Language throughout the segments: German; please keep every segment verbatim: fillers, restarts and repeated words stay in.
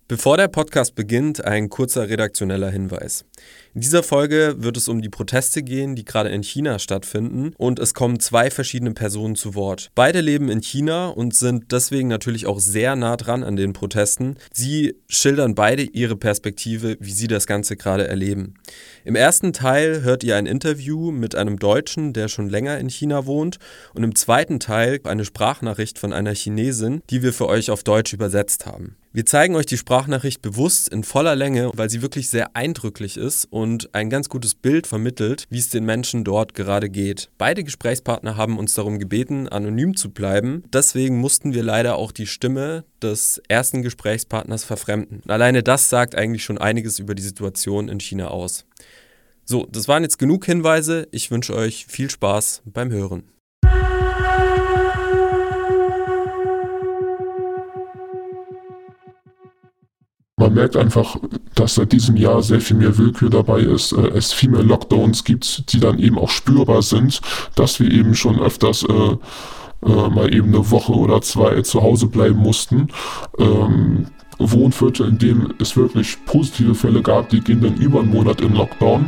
Bevor der Podcast beginnt, ein kurzer redaktioneller Hinweis. In dieser Folge wird es um die Proteste gehen, die gerade in China stattfinden, und es kommen zwei verschiedene Personen zu Wort. Beide leben in China und sind deswegen natürlich auch sehr nah dran an den Protesten. Sie schildern beide ihre Perspektive, wie sie das Ganze gerade erleben. Im ersten Teil hört ihr ein Interview mit einem Deutschen, der schon länger in China wohnt, und im zweiten Teil eine Sprachnachricht von einer Chinesin, die wir für euch auf Deutsch übersetzt haben. Wir zeigen euch die Sprachnachricht bewusst in voller Länge, weil sie wirklich sehr eindrücklich ist und ein ganz gutes Bild vermittelt, wie es den Menschen dort gerade geht. Beide Gesprächspartner haben uns darum gebeten, anonym zu bleiben. Deswegen mussten wir leider auch die Stimme des ersten Gesprächspartners verfremden. Alleine das sagt eigentlich schon einiges über die Situation in China aus. So, das waren jetzt genug Hinweise. Ich wünsche euch viel Spaß beim Hören. Man merkt einfach, dass seit diesem Jahr sehr viel mehr Willkür dabei ist, es viel mehr Lockdowns gibt, die dann eben auch spürbar sind, dass wir eben schon öfters äh, äh, mal eben eine Woche oder zwei zu Hause bleiben mussten. Ähm, Wohnviertel, in denen es wirklich positive Fälle gab, die gehen dann über einen Monat in Lockdown.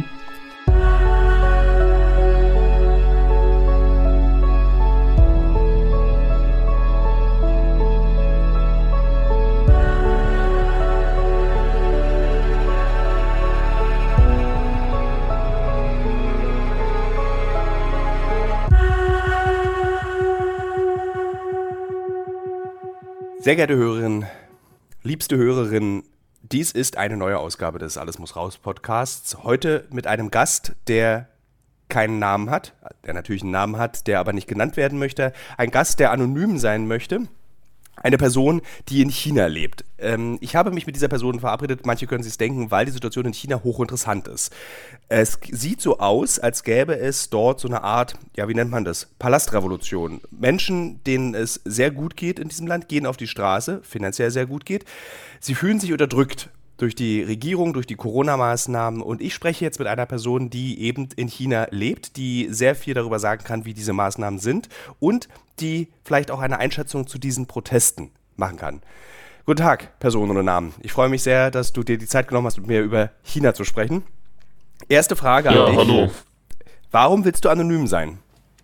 Sehr geehrte Hörerinnen, liebste Hörerinnen, dies ist eine neue Ausgabe des Alles muss raus Podcasts. Heute mit einem Gast, der keinen Namen hat, der natürlich einen Namen hat, der aber nicht genannt werden möchte. Ein Gast, der anonym sein möchte. Eine Person, die in China lebt. Ähm, ich habe mich mit dieser Person verabredet, manche können sich es denken, weil die Situation in China hochinteressant ist. Es sieht so aus, als gäbe es dort so eine Art, ja, wie nennt man das? Palastrevolution. Menschen, denen es sehr gut geht in diesem Land, gehen auf die Straße, finanziell sehr gut geht. Sie fühlen sich unterdrückt durch die Regierung, durch die Corona-Maßnahmen, und ich spreche jetzt mit einer Person, die eben in China lebt, die sehr viel darüber sagen kann, wie diese Maßnahmen sind und die vielleicht auch eine Einschätzung zu diesen Protesten machen kann. Guten Tag, Person ohne Namen. Ich freue mich sehr, dass du dir die Zeit genommen hast, mit mir über China zu sprechen. Erste Frage ja, an dich. Hallo. Warum willst du anonym sein?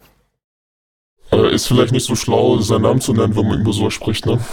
Äh, ist vielleicht nicht so schlau, seinen Namen zu nennen, wenn man über so spricht, ne?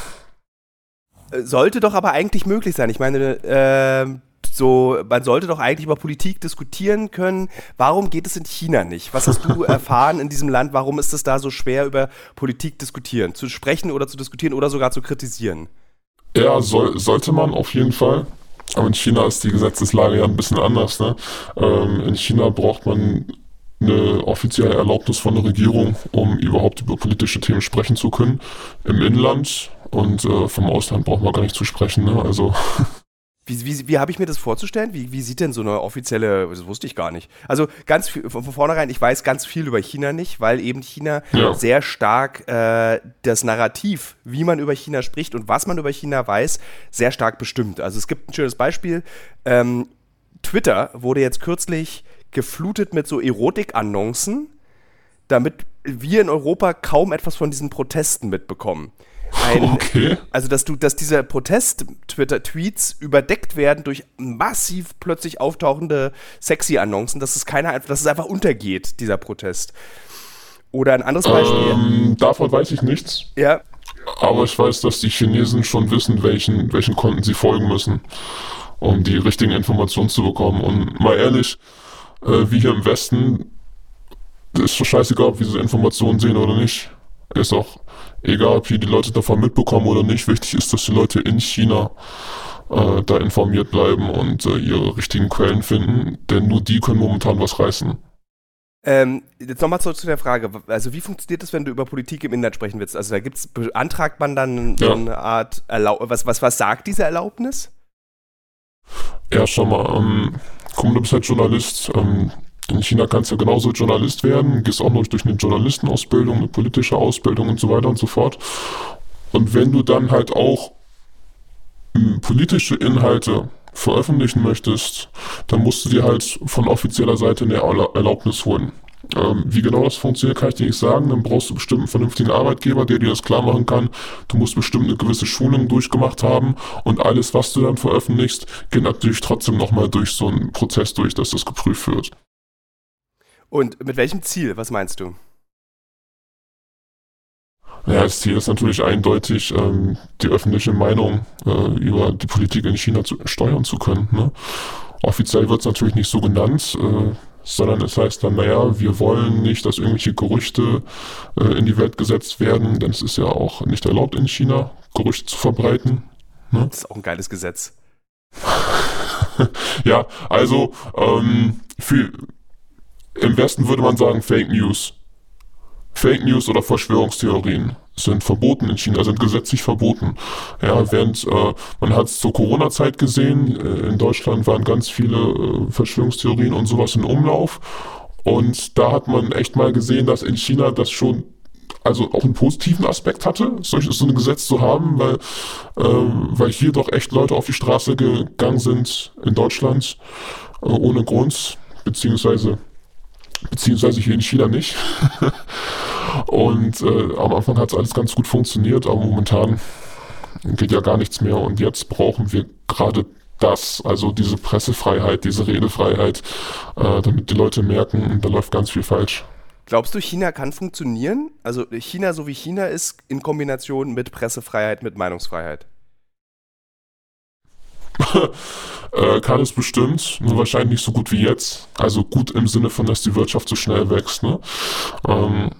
Sollte doch aber eigentlich möglich sein. Ich meine, äh, so, man sollte doch eigentlich über Politik diskutieren können. Warum geht es in China nicht? Was hast du erfahren in diesem Land? Warum ist es da so schwer, über Politik diskutieren, zu sprechen oder zu diskutieren oder sogar zu kritisieren? Ja, soll, sollte man auf jeden Fall. Aber in China ist die Gesetzeslage ja ein bisschen anders, ne? Ähm, in China braucht man eine offizielle Erlaubnis von der Regierung, um überhaupt über politische Themen sprechen zu können. Im Inland und äh, vom Ausland braucht man gar nicht zu sprechen, ne? Also. Wie, wie, wie habe ich mir das vorzustellen? Wie, wie sieht denn so eine offizielle, das wusste ich gar nicht. Also ganz viel, von, von vornherein, ich weiß ganz viel über China nicht, weil eben China ja. sehr stark äh, das Narrativ, wie man über China spricht und was man über China weiß, sehr stark bestimmt. Also es gibt ein schönes Beispiel. Ähm, Twitter wurde jetzt kürzlich geflutet mit so Erotik-Annoncen, damit wir in Europa kaum etwas von diesen Protesten mitbekommen. Ein, okay. Also, dass du, dass diese Protest-Twitter-Tweets überdeckt werden durch massiv plötzlich auftauchende Sexy-Annoncen, dass es keiner, dass es einfach untergeht, dieser Protest. Oder ein anderes Beispiel. Ähm, davon weiß ich nichts. Ja. Aber ich weiß, dass die Chinesen schon wissen, welchen, welchen Konten sie folgen müssen, um die richtigen Informationen zu bekommen. Und mal ehrlich, äh, wir hier im Westen, ist so scheißegal, ob wir diese Informationen sehen oder nicht. Ist auch egal, ob hier die Leute davon mitbekommen oder nicht. Wichtig ist, dass die Leute in China äh, da informiert bleiben und äh, ihre richtigen Quellen finden, denn nur die können momentan was reißen. Ähm, jetzt nochmal zurück zu der Frage, also wie funktioniert das, wenn du über Politik im Inland sprechen willst? Also da gibt's, beantragt man dann ja. so eine Art Erlaubnis, was, was, was sagt diese Erlaubnis? Ja, schau mal, ähm, komm, du bist halt Journalist, ähm, in China kannst du ja genauso Journalist werden, gehst auch noch durch eine Journalistenausbildung, eine politische Ausbildung und so weiter und so fort. Und wenn du dann halt auch m, politische Inhalte veröffentlichen möchtest, dann musst du dir halt von offizieller Seite eine Erlaubnis holen. Ähm, wie genau das funktioniert, kann ich dir nicht sagen. Dann brauchst du bestimmt einen vernünftigen Arbeitgeber, der dir das klar machen kann. Du musst bestimmt eine gewisse Schulung durchgemacht haben und alles, was du dann veröffentlichst, geht natürlich trotzdem nochmal durch so einen Prozess durch, dass das geprüft wird. Und mit welchem Ziel? Was meinst du? Ja, das Ziel ist natürlich eindeutig, ähm, die öffentliche Meinung äh, über die Politik in China zu, steuern zu können. Ne? Offiziell wird es natürlich nicht so genannt, äh, sondern es heißt dann, naja, wir wollen nicht, dass irgendwelche Gerüchte äh, in die Welt gesetzt werden, denn es ist ja auch nicht erlaubt in China, Gerüchte zu verbreiten. Ne? Das ist auch ein geiles Gesetz. Ja, also ähm, für, im Westen würde man sagen Fake News. Fake News oder Verschwörungstheorien sind verboten in China, sind gesetzlich verboten. Ja, während äh, man hat es zur Corona-Zeit gesehen, äh, in Deutschland waren ganz viele äh, Verschwörungstheorien und sowas in Umlauf. Und da hat man echt mal gesehen, dass in China das schon also auch einen positiven Aspekt hatte, solches so ein Gesetz zu haben, weil, äh, weil hier doch echt Leute auf die Straße gegangen sind in Deutschland äh, ohne Grund, beziehungsweise beziehungsweise hier in China nicht. Und äh, am Anfang hat es alles ganz gut funktioniert, aber momentan geht ja gar nichts mehr und jetzt brauchen wir gerade das, also diese Pressefreiheit, diese Redefreiheit, äh, damit die Leute merken, da läuft ganz viel falsch. Glaubst du, China kann funktionieren? Also China, so wie China ist, in Kombination mit Pressefreiheit, mit Meinungsfreiheit? äh, kann es bestimmt, nur wahrscheinlich nicht so gut wie jetzt. Also gut im Sinne von, dass die Wirtschaft so schnell wächst. Ne? Ähm,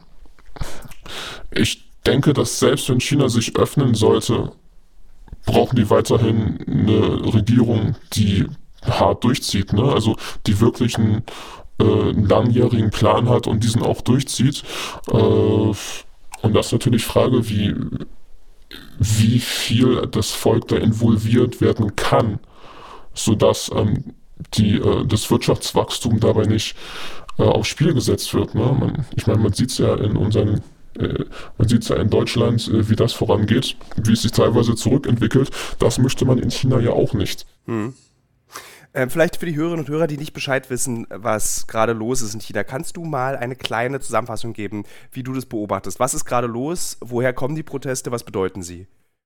ich denke, dass selbst wenn China sich öffnen sollte, brauchen die weiterhin eine Regierung, die hart durchzieht. Ne? Also die wirklich einen, äh, einen langjährigen Plan hat und diesen auch durchzieht. Äh, und das ist natürlich die Frage, wie wie viel das Volk da involviert werden kann, sodass ähm, die, äh, das Wirtschaftswachstum dabei nicht äh, aufs Spiel gesetzt wird. Ne? Man, ich meine, man sieht es ja in unseren, äh, man sieht ja in Deutschland, äh, wie das vorangeht, wie es sich teilweise zurückentwickelt. Das möchte man in China ja auch nicht. Hm. Ähm, vielleicht für die Hörerinnen und Hörer, die nicht Bescheid wissen, was gerade los ist in China, kannst du mal eine kleine Zusammenfassung geben, wie du das beobachtest? Was ist gerade los? Woher kommen die Proteste? Was bedeuten sie?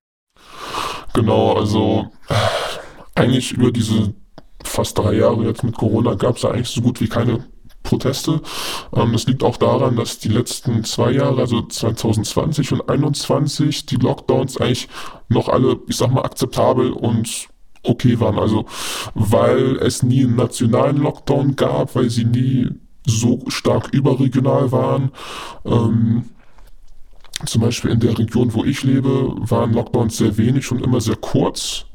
Genau, also äh, eigentlich über diese fast drei Jahre jetzt mit Corona gab es da eigentlich so gut wie keine Proteste. Ähm, das liegt auch daran, dass die letzten zwei Jahre, also zwanzig zwanzig und zwanzig einundzwanzig, die Lockdowns eigentlich noch alle, ich sag mal, akzeptabel und okay waren. Also weil es nie einen nationalen Lockdown gab, weil sie nie so stark überregional waren. Ähm, zum Beispiel in der Region, wo ich lebe, waren Lockdowns sehr wenig und immer sehr kurz.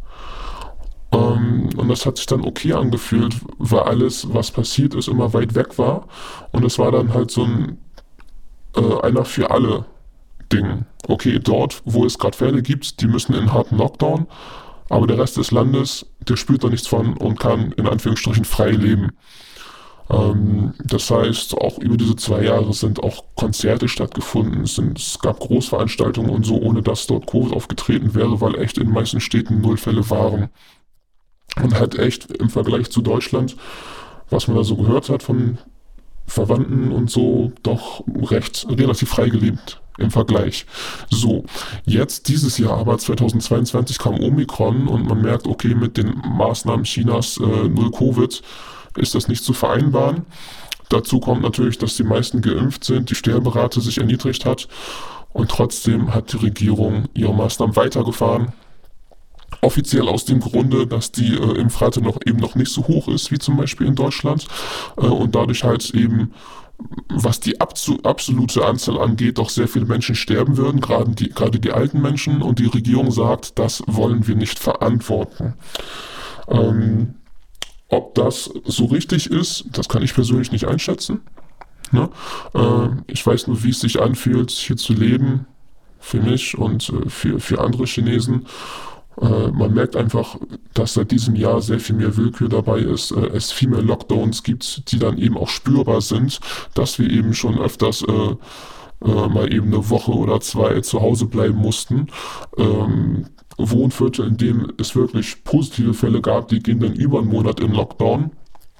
Ähm, und das hat sich dann okay angefühlt, weil alles, was passiert ist, immer weit weg war. Und es war dann halt so ein äh, einer für alle Ding. Okay, dort, wo es gerade Fälle gibt, die müssen in harten Lockdown, aber der Rest des Landes, der spürt da nichts von und kann in Anführungsstrichen frei leben. Ähm, das heißt, auch über diese zwei Jahre sind auch Konzerte stattgefunden, es, sind, es gab Großveranstaltungen und so, ohne dass dort Covid aufgetreten wäre, weil echt in den meisten Städten Nullfälle waren. Und halt echt im Vergleich zu Deutschland, was man da so gehört hat von Verwandten und so, doch recht relativ frei gelebt im Vergleich. So, jetzt dieses Jahr aber zweitausendzweiundzwanzig kam Omikron und man merkt, okay, mit den Maßnahmen Chinas äh, null Covid ist das nicht zu vereinbaren. Dazu kommt natürlich, dass die meisten geimpft sind, die Sterberate sich erniedrigt hat und trotzdem hat die Regierung ihre Maßnahmen weitergefahren. Offiziell aus dem Grunde, dass die äh, Impfrate noch eben noch nicht so hoch ist, wie zum Beispiel in Deutschland äh, und dadurch halt eben, was die abzu- absolute Anzahl angeht, doch sehr viele Menschen sterben würden, gerade die, gerade die alten Menschen, und die Regierung sagt, das wollen wir nicht verantworten. Ähm, ob das so richtig ist, das kann ich persönlich nicht einschätzen. Ne? Äh, ich weiß nur, wie es sich anfühlt, hier zu leben, für mich und äh, für, für andere Chinesen. Äh, man merkt einfach, dass seit diesem Jahr sehr viel mehr Willkür dabei ist, äh, es viel mehr Lockdowns gibt, die dann eben auch spürbar sind, dass wir eben schon öfters äh, äh, mal eben eine Woche oder zwei zu Hause bleiben mussten. Ähm, Wohnviertel, in denen es wirklich positive Fälle gab, die gehen dann über einen Monat in Lockdown.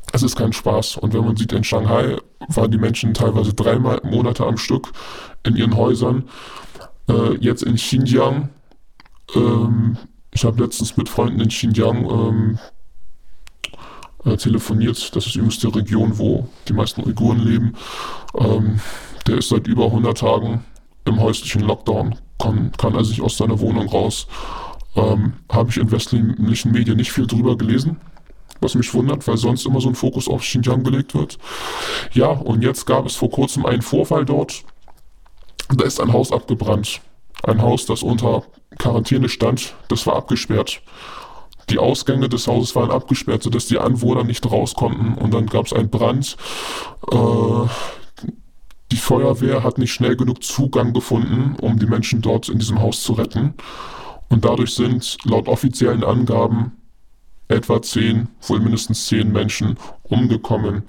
es ist kein Spaß. Und wenn man sieht, in Shanghai waren die Menschen teilweise drei Monate am Stück in ihren Häusern. Äh, jetzt in Xinjiang, ähm, ich habe letztens mit Freunden in Xinjiang ähm, äh, telefoniert. Das ist übrigens die Region, wo die meisten Uiguren leben. Ähm, der ist seit über hundert Tagen im häuslichen Lockdown, kann, kann also nicht aus seiner Wohnung raus. Ähm, habe ich in westlichen Medien nicht viel drüber gelesen, was mich wundert, weil sonst immer so ein Fokus auf Xinjiang gelegt wird. Ja, und jetzt gab es vor kurzem einen Vorfall dort. Da ist ein Haus abgebrannt. Ein Haus, das unter Quarantäne stand, das war abgesperrt. Die Ausgänge des Hauses waren abgesperrt, sodass die Anwohner nicht raus konnten. Und dann gab es einen Brand. Äh, die Feuerwehr hat nicht schnell genug Zugang gefunden, um die Menschen dort in diesem Haus zu retten. Und dadurch sind laut offiziellen Angaben etwa zehn, wohl mindestens zehn Menschen umgekommen.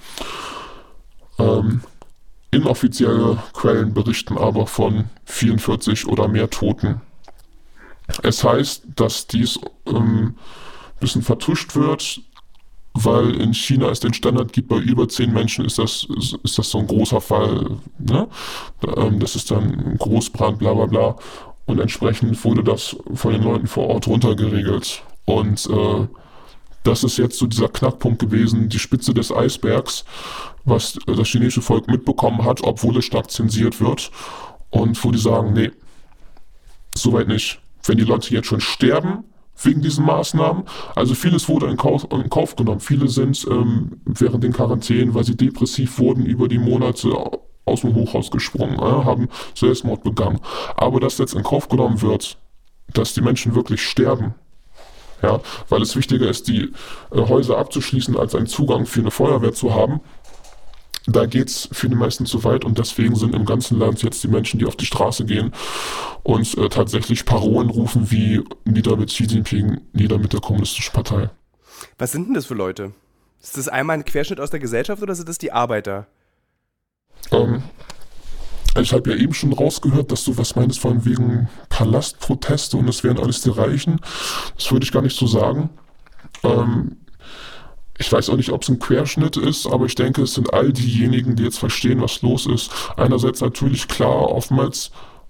Ähm, inoffizielle Quellen berichten aber von vierundvierzig oder mehr Toten. Es heißt, dass dies ähm, ein bisschen vertuscht wird, weil in China es den Standard gibt, bei über zehn Menschen ist das, ist, ist das so ein großer Fall. Ne? Ähm, das ist dann ein Großbrand, bla bla bla. Und entsprechend wurde das von den Leuten vor Ort runtergeregelt. Und äh, das ist jetzt so dieser Knackpunkt gewesen, die Spitze des Eisbergs, was das chinesische Volk mitbekommen hat, obwohl es stark zensiert wird. Und wo die sagen, nee, soweit nicht. Wenn die Leute jetzt schon sterben wegen diesen Maßnahmen, also vieles wurde in Kauf, in Kauf genommen. Viele sind ähm, während den Quarantänen, weil sie depressiv wurden, über die Monate aus dem Hochhaus gesprungen, äh, haben Selbstmord begangen. Aber dass jetzt in Kauf genommen wird, dass die Menschen wirklich sterben, ja, weil es wichtiger ist, die äh, Häuser abzuschließen, als einen Zugang für eine Feuerwehr zu haben, da geht es für die meisten zu weit und deswegen sind im ganzen Land jetzt die Menschen, die auf die Straße gehen und äh, tatsächlich Parolen rufen wie nieder mit Xi Jinping, nieder mit der Kommunistischen Partei. Was sind denn das für Leute? Ist das einmal ein Querschnitt aus der Gesellschaft oder sind das die Arbeiter? Ähm, ich habe ja eben schon rausgehört, dass du was meinst von wegen Palastproteste und es wären alles die Reichen. Das würde ich gar nicht so sagen. Ähm, ich weiß auch nicht, ob es ein Querschnitt ist, aber ich denke, es sind all diejenigen, die jetzt verstehen, was los ist. Einerseits natürlich klar, oftmals,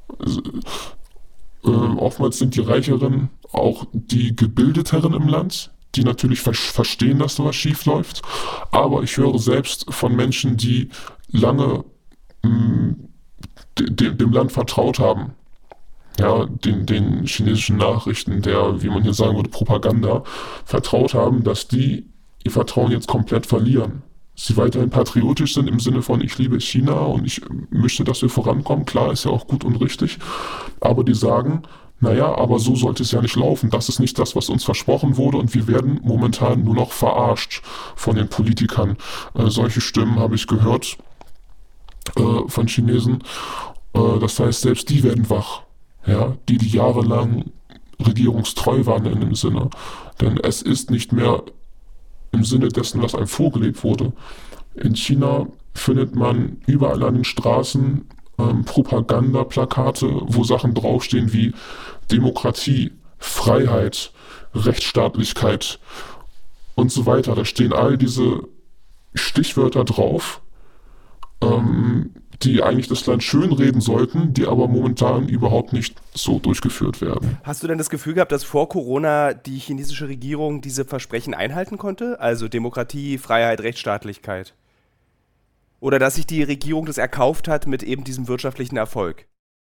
äh, oftmals sind die Reicheren auch die Gebildeteren im Land, die natürlich ver- verstehen, dass da was schief läuft. Aber ich höre selbst von Menschen, die lange mh, de- dem Land vertraut haben, ja, den, den chinesischen Nachrichten, der, wie man hier sagen würde, Propaganda, vertraut haben, dass die ihr Vertrauen jetzt komplett verlieren. Sie weiterhin patriotisch sind im Sinne von, ich liebe China und ich möchte, dass wir vorankommen. Klar, ist ja auch gut und richtig. Aber die sagen, naja, aber so sollte es ja nicht laufen. Das ist nicht das, was uns versprochen wurde und wir werden momentan nur noch verarscht von den Politikern. Äh, solche Stimmen habe ich gehört äh, von Chinesen. Äh, das heißt, selbst die werden wach. Ja, die, die jahrelang regierungstreu waren in dem Sinne. Denn es ist nicht mehr im Sinne dessen, was einem vorgelebt wurde. In China findet man überall an den Straßen ähm, Propagandaplakate, wo Sachen draufstehen wie Demokratie, Freiheit, Rechtsstaatlichkeit und so weiter. Da stehen all diese Stichwörter drauf, ähm, die eigentlich das Land schönreden sollten, die aber momentan überhaupt nicht so durchgeführt werden. Hast du denn das Gefühl gehabt, dass vor Corona die chinesische Regierung diese Versprechen einhalten konnte? Also Demokratie, Freiheit, Rechtsstaatlichkeit? Oder dass sich die Regierung das erkauft hat mit eben diesem wirtschaftlichen Erfolg?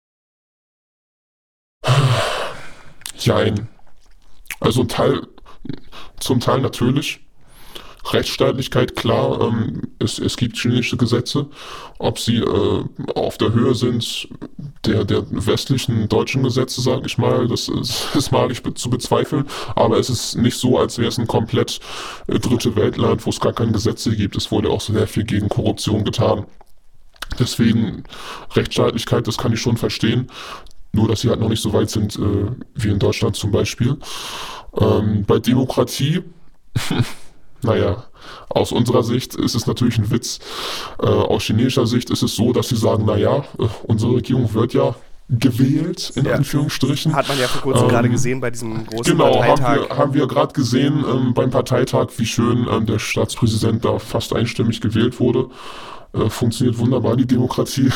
Jein. Also ein Teil, zum Teil natürlich. Rechtsstaatlichkeit, klar, ähm, es, es gibt chinesische Gesetze, ob sie äh, auf der Höhe sind der, der westlichen deutschen Gesetze, sage ich mal, das ist, das mag ich be- zu bezweifeln, aber es ist nicht so, als wäre es ein komplett äh, dritte Weltland, wo es gar keine Gesetze gibt. Es wurde auch sehr viel gegen Korruption getan. Deswegen Rechtsstaatlichkeit, das kann ich schon verstehen, nur dass sie halt noch nicht so weit sind äh, wie in Deutschland zum Beispiel. Ähm, bei Demokratie Naja, aus unserer Sicht ist es natürlich ein Witz. Äh, aus chinesischer Sicht ist es so, dass sie sagen, naja, äh, unsere Regierung wird ja gewählt, in ja. Anführungsstrichen. Hat man ja vor kurzem ähm, gerade gesehen bei diesem großen genau, Parteitag. Genau, haben wir, haben wir gerade gesehen ähm, beim Parteitag, wie schön ähm, der Staatspräsident da fast einstimmig gewählt wurde. Äh, funktioniert wunderbar, die Demokratie.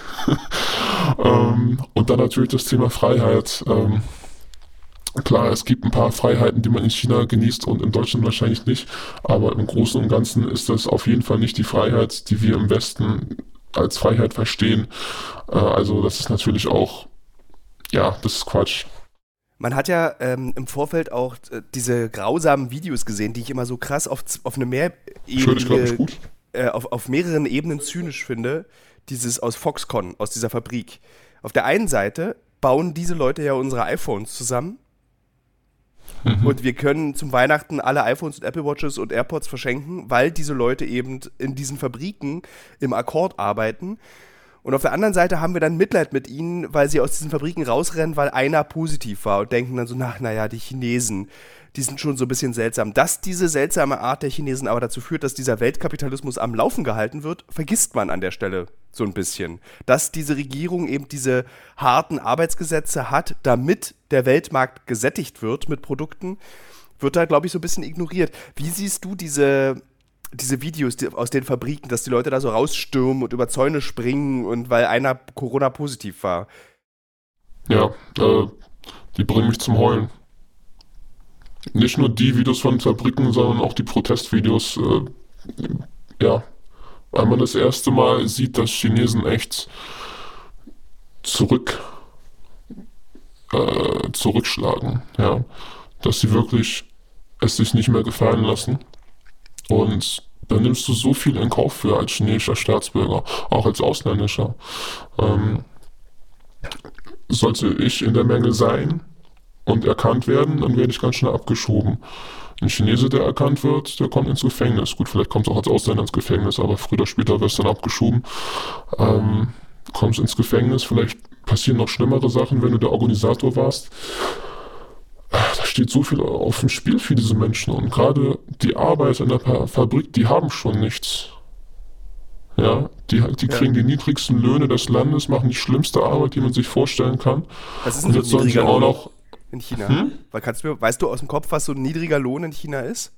ähm, und dann natürlich das Thema Freiheit. Ähm, klar, es gibt ein paar Freiheiten, die man in China genießt und in Deutschland wahrscheinlich nicht. Aber im Großen und Ganzen ist das auf jeden Fall nicht die Freiheit, die wir im Westen als Freiheit verstehen. Äh, also das ist natürlich auch, ja, das ist Quatsch. Man hat ja ähm, im Vorfeld auch äh, diese grausamen Videos gesehen, die ich immer so krass auf, auf eine mehr Ebene, äh, auf, auf mehreren Ebenen zynisch finde. Dieses aus Foxconn, aus dieser Fabrik. Auf der einen Seite bauen diese Leute ja unsere iPhones zusammen. Mhm. Und wir können zum Weihnachten alle iPhones und Apple Watches und AirPods verschenken, weil diese Leute eben in diesen Fabriken im Akkord arbeiten. Und auf der anderen Seite haben wir dann Mitleid mit ihnen, weil sie aus diesen Fabriken rausrennen, weil einer positiv war und denken dann so, na, naja, die Chinesen, die sind schon so ein bisschen seltsam. Dass diese seltsame Art der Chinesen aber dazu führt, dass dieser Weltkapitalismus am Laufen gehalten wird, vergisst man an der Stelle so ein bisschen. Dass diese Regierung eben diese harten Arbeitsgesetze hat, damit der Weltmarkt gesättigt wird mit Produkten, wird da, glaube ich, so ein bisschen ignoriert. Wie siehst du diese, diese Videos die, aus den Fabriken, dass die Leute da so rausstürmen und über Zäune springen und weil einer Corona-positiv war? Ja, äh, die bringen mich zum Heulen. Nicht nur die Videos von Fabriken, sondern auch die Protestvideos. Äh, ja, weil man das erste Mal sieht, dass Chinesen echt zurück, äh, zurückschlagen. Ja, dass sie wirklich es sich nicht mehr gefallen lassen. Und da nimmst du so viel in Kauf für als chinesischer Staatsbürger, auch als ausländischer. Ähm, sollte ich in der Menge sein und erkannt werden, dann werde ich ganz schnell abgeschoben. Ein Chinese, der erkannt wird, der kommt ins Gefängnis. Gut, vielleicht kommt es auch als Ausländer ins Gefängnis, aber früher oder später wirst du dann abgeschoben. Ähm, kommst ins Gefängnis, vielleicht passieren noch schlimmere Sachen, wenn du der Organisator warst. Da steht so viel auf dem Spiel für diese Menschen und gerade die Arbeiter in der Fabrik, die haben schon nichts. Ja, die, die kriegen ja. die niedrigsten Löhne des Landes, machen die schlimmste Arbeit, die man sich vorstellen kann. Was ist denn und so jetzt sollen sie auch noch in China? Hm? Weil kannst du, weißt du aus dem Kopf, was so ein niedriger Lohn in China ist?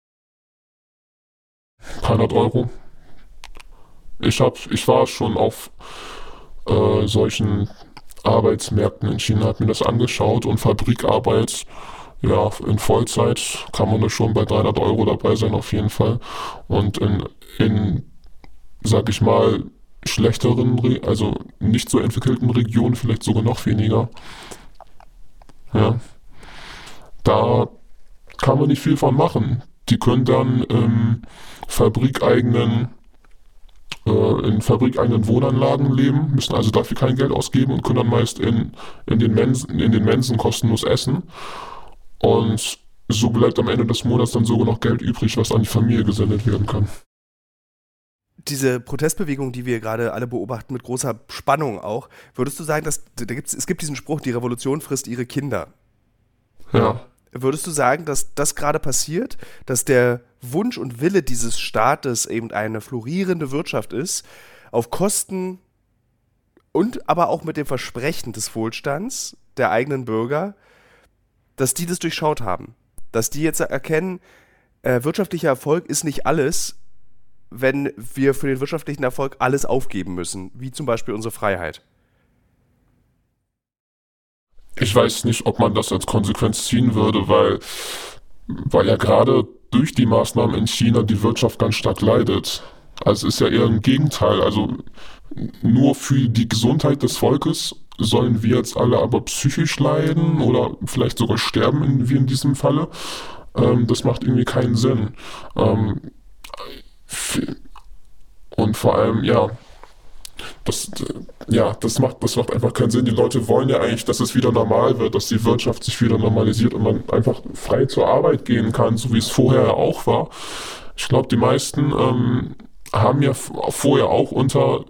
hundert Euro. Ich, hab, ich war schon auf äh, solchen Arbeitsmärkten in China, habe mir das angeschaut und Fabrikarbeit, ja, in Vollzeit kann man da schon bei dreihundert Euro dabei sein auf jeden Fall. Und in, in sag ich mal, schlechteren, also nicht so entwickelten Regionen vielleicht sogar noch weniger. Ja, da kann man nicht viel von machen. Die können dann im fabrikeigenen, äh, in fabrikeigenen Wohnanlagen leben, müssen also dafür kein Geld ausgeben und können dann meist in, in, den Mensen, in den Mensen kostenlos essen. Und so bleibt am Ende des Monats dann sogar noch Geld übrig, was an die Familie gesendet werden kann. Diese Protestbewegung, die wir gerade alle beobachten, mit großer Spannung auch, würdest du sagen, dass da gibt's, es gibt diesen Spruch, die Revolution frisst ihre Kinder. Ja. Würdest du sagen, dass das gerade passiert, dass der Wunsch und Wille dieses Staates eben eine florierende Wirtschaft ist, auf Kosten und aber auch mit dem Versprechen des Wohlstands der eigenen Bürger, dass die das durchschaut haben? Dass die jetzt erkennen, äh, wirtschaftlicher Erfolg ist nicht alles, wenn wir für den wirtschaftlichen Erfolg alles aufgeben müssen, wie zum Beispiel unsere Freiheit? Ich weiß nicht, ob man das als Konsequenz ziehen würde, weil, weil ja gerade durch die Maßnahmen in China die Wirtschaft ganz stark leidet. Also es ist ja eher im Gegenteil. Also nur für die Gesundheit des Volkes sollen wir jetzt alle aber psychisch leiden oder vielleicht sogar sterben, in, wie in diesem Falle. Ähm, das macht irgendwie keinen Sinn. Ähm, Und vor allem, ja, das, ja, das macht, das macht einfach keinen Sinn. Die Leute wollen ja eigentlich, dass es wieder normal wird, dass die Wirtschaft sich wieder normalisiert und man einfach frei zur Arbeit gehen kann, so wie es vorher auch war. Ich glaube, die meisten ähm, haben ja vorher auch unter,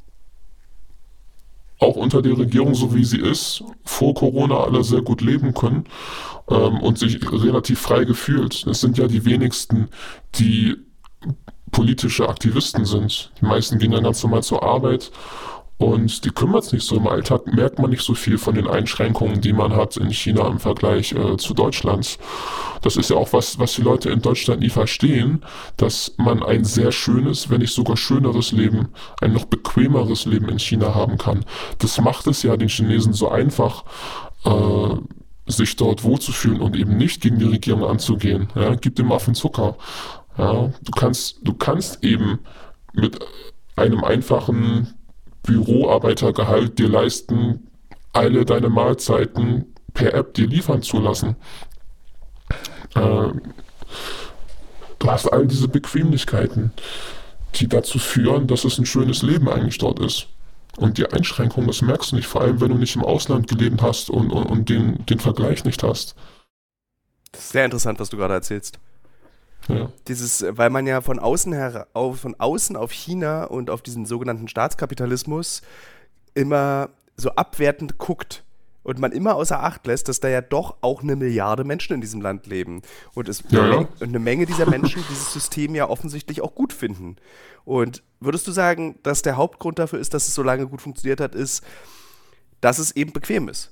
auch unter der Regierung, so wie sie ist, vor Corona alle sehr gut leben können ähm, und sich relativ frei gefühlt. Es sind ja die wenigsten, die politische Aktivisten sind. Die meisten gehen dann ganz normal zur Arbeit Und die kümmert es nicht so. Im Alltag merkt man nicht so viel von den Einschränkungen, die man hat in China im Vergleich äh, zu Deutschland. Das ist ja auch was, was die Leute in Deutschland nie verstehen, dass man ein sehr schönes, wenn nicht sogar schöneres Leben, ein noch bequemeres Leben in China haben kann. Das macht es ja den Chinesen so einfach, äh, sich dort wohlzufühlen und eben nicht gegen die Regierung anzugehen. Ja, gib dem Affen Zucker. Ja, du kannst, du kannst eben mit einem einfachen Büroarbeitergehalt dir leisten, alle deine Mahlzeiten per App dir liefern zu lassen. Äh, du hast all diese Bequemlichkeiten, die dazu führen, dass es ein schönes Leben eigentlich dort ist. Und die Einschränkungen, das merkst du nicht, vor allem wenn du nicht im Ausland gelebt hast und, und, und den, den Vergleich nicht hast. Das ist sehr interessant, was du gerade erzählst. Ja. Dieses, weil man ja von außen her, auf, von außen auf China und auf diesen sogenannten Staatskapitalismus immer so abwertend guckt und man immer außer Acht lässt, dass da ja doch auch eine Milliarde Menschen in diesem Land leben und es Ja, eine, ja. Menge, eine Menge dieser Menschen dieses System ja offensichtlich auch gut finden. Und würdest du sagen, dass der Hauptgrund dafür ist, dass es so lange gut funktioniert hat, ist, dass es eben bequem ist?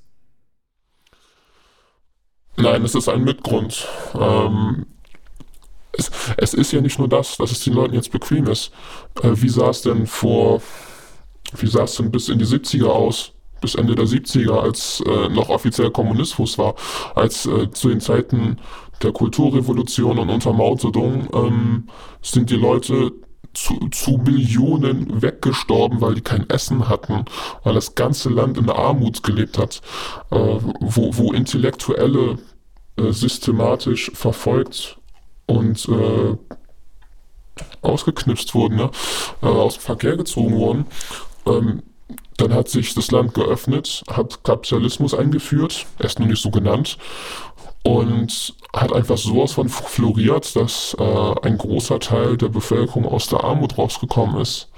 Nein, es ist ein Mitgrund. Ähm, es, es ist ja nicht nur das, dass es den Leuten jetzt bequem ist. Äh, wie sah es denn vor, wie sah es denn bis in die siebziger aus? Bis Ende der siebziger, als äh, noch offiziell Kommunismus war, als äh, zu den Zeiten der Kulturrevolution und unter Mao Zedong ähm, sind die Leute zu, zu Millionen weggestorben, weil die kein Essen hatten, weil das ganze Land in der Armut gelebt hat, äh, wo, wo Intellektuelle äh, systematisch verfolgt und äh, ausgeknipst wurden, ne? äh, aus dem Verkehr gezogen wurden. Ähm, Dann hat sich das Land geöffnet, hat Kapitalismus eingeführt, er ist nur nicht so genannt, und hat einfach sowas von floriert, dass äh, ein großer Teil der Bevölkerung aus der Armut rausgekommen ist.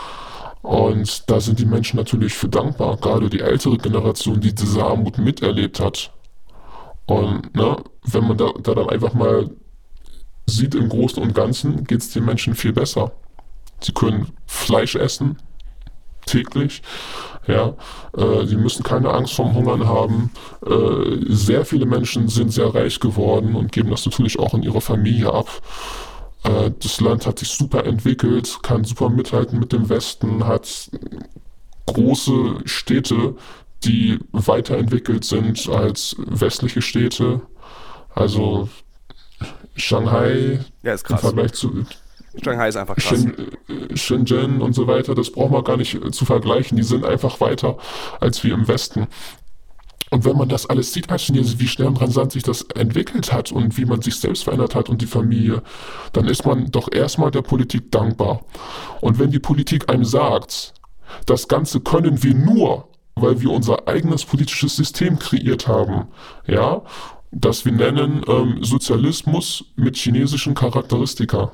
Und da sind die Menschen natürlich für dankbar, gerade die ältere Generation, die diese Armut miterlebt hat. Und ne, wenn man da, da dann einfach mal sieht, im Großen und Ganzen geht es den Menschen viel besser. Sie können Fleisch essen, täglich, ja, äh, sie müssen keine Angst vorm Hungern haben. Äh, sehr viele Menschen sind sehr reich geworden und geben das natürlich auch in ihre Familie ab. Äh, das Land hat sich super entwickelt, kann super mithalten mit dem Westen, hat große Städte, die weiterentwickelt sind als westliche Städte. Also Shanghai Ja, ist im krass. Vergleich zu Shanghai ist einfach krass. Shin, äh, Shenzhen und so weiter, das braucht man gar nicht äh, zu vergleichen. Die sind einfach weiter als wir im Westen. Und wenn man das alles sieht als Chinese, wie schnell und rasant sich das entwickelt hat und wie man sich selbst verändert hat und die Familie, dann ist man doch erstmal der Politik dankbar. Und wenn die Politik einem sagt, das Ganze können wir nur, weil wir unser eigenes politisches System kreiert haben, ja, das wir nennen ähm, Sozialismus mit chinesischen Charakteristika.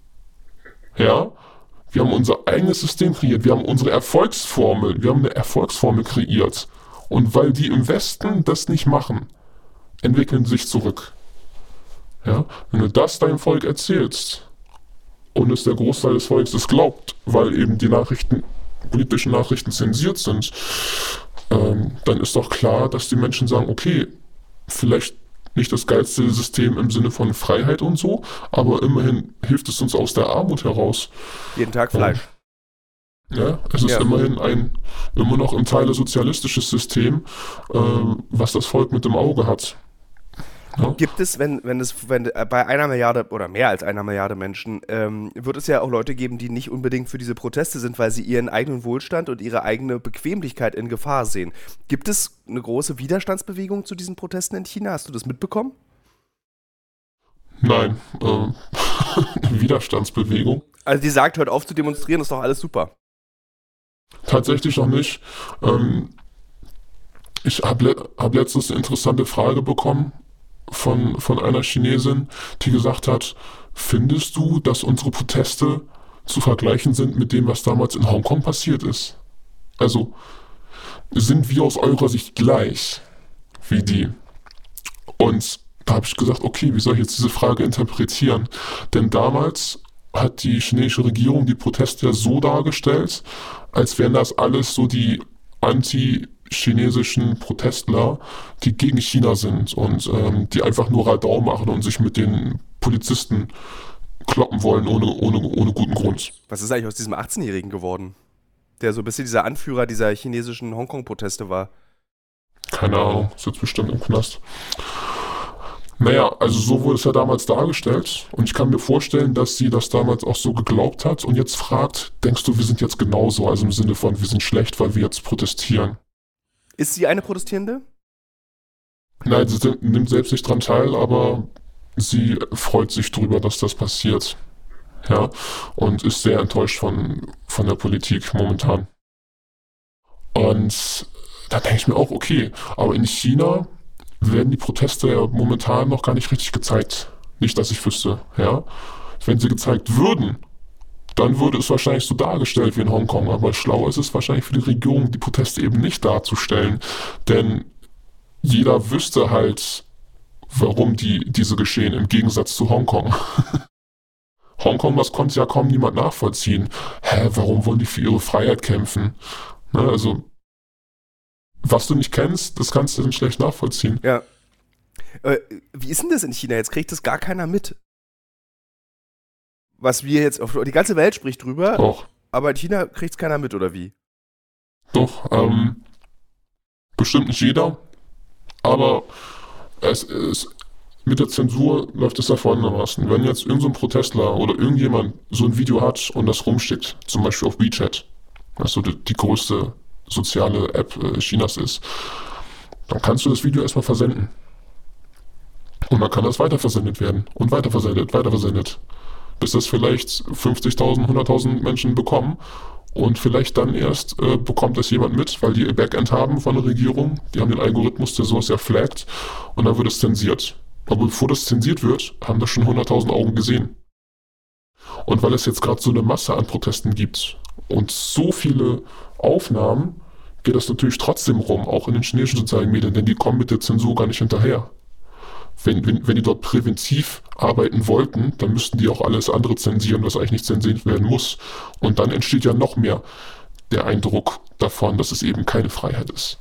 Ja, wir haben unser eigenes System kreiert, wir haben unsere Erfolgsformel, wir haben eine Erfolgsformel kreiert. Und weil die im Westen das nicht machen, entwickeln sie sich zurück. Ja, wenn du das deinem Volk erzählst und es der Großteil des Volkes es glaubt, weil eben die Nachrichten, politischen Nachrichten zensiert sind, ähm, dann ist doch klar, dass die Menschen sagen, okay, vielleicht nicht das geilste System im Sinne von Freiheit und so, aber immerhin hilft es uns aus der Armut heraus. Jeden Tag Fleisch. Ja, es ist Ja. immerhin ein, immer noch ein Teil sozialistisches System, äh, was das Volk mit im Auge hat. Ja. Gibt es, wenn, wenn es, wenn äh, bei einer Milliarde oder mehr als einer Milliarde Menschen, ähm, wird es ja auch Leute geben, die nicht unbedingt für diese Proteste sind, weil sie ihren eigenen Wohlstand und ihre eigene Bequemlichkeit in Gefahr sehen. Gibt es eine große Widerstandsbewegung zu diesen Protesten in China? Hast du das mitbekommen? Nein, äh, Widerstandsbewegung. Also die sagt, hört auf zu demonstrieren, ist doch alles super. Tatsächlich noch nicht. Ähm, ich habe le hab letztens eine interessante Frage bekommen von, von einer Chinesin, die gesagt hat, findest du, dass unsere Proteste zu vergleichen sind mit dem, was damals in Hongkong passiert ist? Also, sind wir aus eurer Sicht gleich wie die? Und da habe ich gesagt, okay, wie soll ich jetzt diese Frage interpretieren? Denn damals hat die chinesische Regierung die Proteste ja so dargestellt, als wären das alles so die anti-chinesischen Protestler, die gegen China sind und ähm, die einfach nur Radau machen und sich mit den Polizisten kloppen wollen ohne, ohne, ohne guten Grund. Was ist eigentlich aus diesem achtzehnjährigen geworden, der so ein bisschen dieser Anführer dieser chinesischen Hongkong-Proteste war? Keine Ahnung, sitzt bestimmt im Knast. Naja, also so wurde es ja damals dargestellt und ich kann mir vorstellen, dass sie das damals auch so geglaubt hat und jetzt fragt, denkst du, wir sind jetzt genauso, also im Sinne von, wir sind schlecht, weil wir jetzt protestieren. Ist sie eine Protestierende? Nein, sie nimmt selbst nicht dran teil, aber sie freut sich drüber, dass das passiert. Ja, und ist sehr enttäuscht von, von der Politik momentan. Und da denke ich mir auch, okay, aber in China werden die Proteste ja momentan noch gar nicht richtig gezeigt. Nicht, dass ich wüsste, ja. Wenn sie gezeigt würden, dann würde es wahrscheinlich so dargestellt wie in Hongkong, aber schlau ist es wahrscheinlich für die Regierung, die Proteste eben nicht darzustellen, denn jeder wüsste halt, warum die diese geschehen, im Gegensatz zu Hongkong. Hongkong, das konnte ja kaum niemand nachvollziehen. Hä, warum wollen die für ihre Freiheit kämpfen? Ne, also, was du nicht kennst, das kannst du dann schlecht nachvollziehen. Ja. Äh, wie ist denn das in China? Jetzt kriegt das gar keiner mit. Was wir jetzt, auf, die ganze Welt spricht drüber, Doch. aber in China kriegt es keiner mit, oder wie? Doch, ähm, bestimmt nicht jeder, aber es ist, mit der Zensur läuft es da folgendermaßen. Wenn jetzt irgendein so ein Protestler oder irgendjemand so ein Video hat und das rumschickt, zum Beispiel auf WeChat, was so die, die größte soziale App äh, Chinas ist, dann kannst du das Video erstmal versenden. Und dann kann das weiterversendet werden und weiterversendet, weiterversendet. Bis das vielleicht fünfzigtausend, hunderttausend Menschen bekommen und vielleicht dann erst äh, bekommt das jemand mit, weil die ihr Backend haben von der Regierung. Die haben den Algorithmus, der sowas ja flaggt und dann wird es zensiert. Aber bevor das zensiert wird, haben das schon hunderttausend Augen gesehen. Und weil es jetzt gerade so eine Masse an Protesten gibt und so viele Aufnahmen, geht das natürlich trotzdem rum, auch in den chinesischen sozialen Medien, denn die kommen mit der Zensur gar nicht hinterher. Wenn, wenn, wenn die dort präventiv arbeiten wollten, dann müssten die auch alles andere zensieren, was eigentlich nicht zensiert werden muss. Und dann entsteht ja noch mehr der Eindruck davon, dass es eben keine Freiheit ist.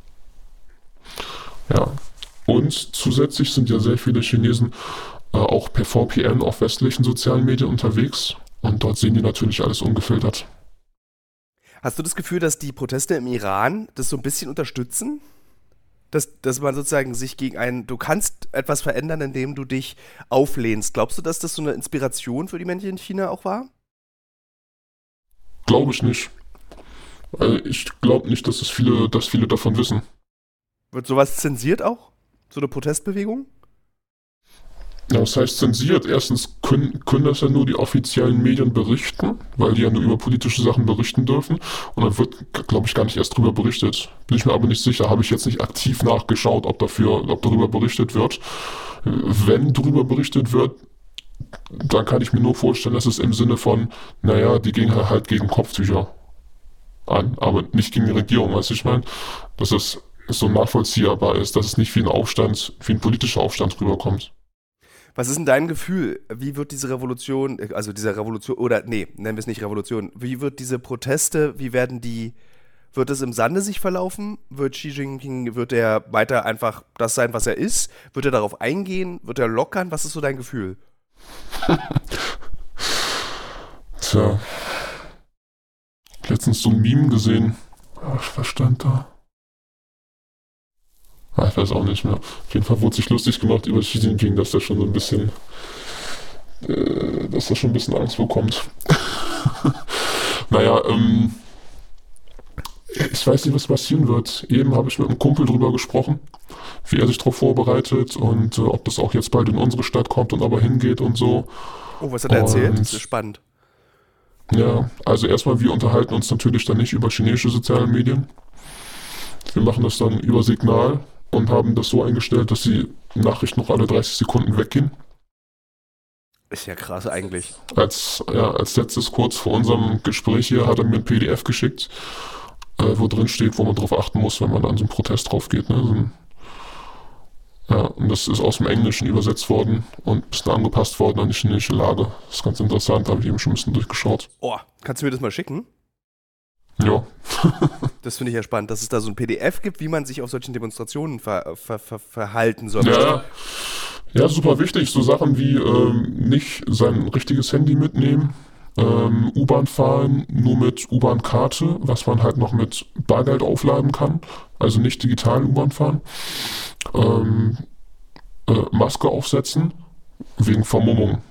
Ja. Und zusätzlich sind ja sehr viele Chinesen äh, auch per V P N auf westlichen sozialen Medien unterwegs. Und dort sehen die natürlich alles ungefiltert. Hast du das Gefühl, dass die Proteste im Iran das so ein bisschen unterstützen? Dass, dass man sozusagen sich gegen einen, du kannst etwas verändern, indem du dich auflehnst. Glaubst du, dass das so eine Inspiration für die Menschen in China auch war? Glaube ich nicht. Also ich glaube nicht, dass es viele, dass viele davon wissen. Wird sowas zensiert auch? So eine Protestbewegung? Ja, das heißt zensiert. Erstens können, können das ja nur die offiziellen Medien berichten, weil die ja nur über politische Sachen berichten dürfen. Und dann wird, glaube ich, gar nicht erst drüber berichtet. Bin ich mir aber nicht sicher. Habe ich jetzt nicht aktiv nachgeschaut, ob dafür, ob darüber berichtet wird. Wenn darüber berichtet wird, dann kann ich mir nur vorstellen, dass es im Sinne von, naja, die gehen halt gegen Kopftücher an, aber nicht gegen die Regierung, weißt du, ich meine, dass es so nachvollziehbar ist, dass es nicht wie ein Aufstand, wie ein politischer Aufstand rüberkommt. Was ist denn dein Gefühl? Wie wird diese Revolution, also diese Revolution, oder nee, nennen wir es nicht Revolution, wie wird diese Proteste, wie werden die, wird es im Sande sich verlaufen? Wird Xi Jinping, wird er weiter einfach das sein, was er ist? Wird er darauf eingehen? Wird er lockern? Was ist so dein Gefühl? Tja, letztens so ein Meme gesehen. Ach, was stand da? Ah, ich weiß auch nicht mehr. Auf jeden Fall wurde sich lustig gemacht über Xi Jinping, dass der schon so ein bisschen, äh, dass er schon ein bisschen Angst bekommt. Naja, ähm, ich weiß nicht, was passieren wird. Eben habe ich mit einem Kumpel drüber gesprochen, wie er sich darauf vorbereitet und äh, ob das auch jetzt bald in unsere Stadt kommt und aber hingeht und so. Oh, was hat er erzählt? Und, das ist spannend. Ja, also erstmal, wir unterhalten uns natürlich dann nicht über chinesische soziale Medien. Wir machen das dann über Signal und haben das so eingestellt, dass die Nachrichten noch alle dreißig Sekunden weggehen. Ist ja krass eigentlich. Als, ja, als letztes kurz vor unserem Gespräch hier hat er mir ein P D F geschickt, äh, wo drin steht, wo man drauf achten muss, wenn man an so einen Protest drauf geht. Ne? So ein, ja, und das ist aus dem Englischen übersetzt worden und ein bisschen angepasst worden an die chinesische Lage. Das ist ganz interessant, da habe ich eben schon ein bisschen durchgeschaut. Oh, kannst du mir das mal schicken? Ja. Das finde ich ja spannend, dass es da so ein P D F gibt, wie man sich auf solchen Demonstrationen ver, ver, ver, verhalten soll. Ja, ja, super wichtig. So Sachen wie ähm, nicht sein richtiges Handy mitnehmen, ähm, U-Bahn fahren, nur mit U-Bahn-Karte, was man halt noch mit Bargeld aufladen kann, also nicht digital U-Bahn fahren. Ähm, äh, Maske aufsetzen, wegen Vermummung.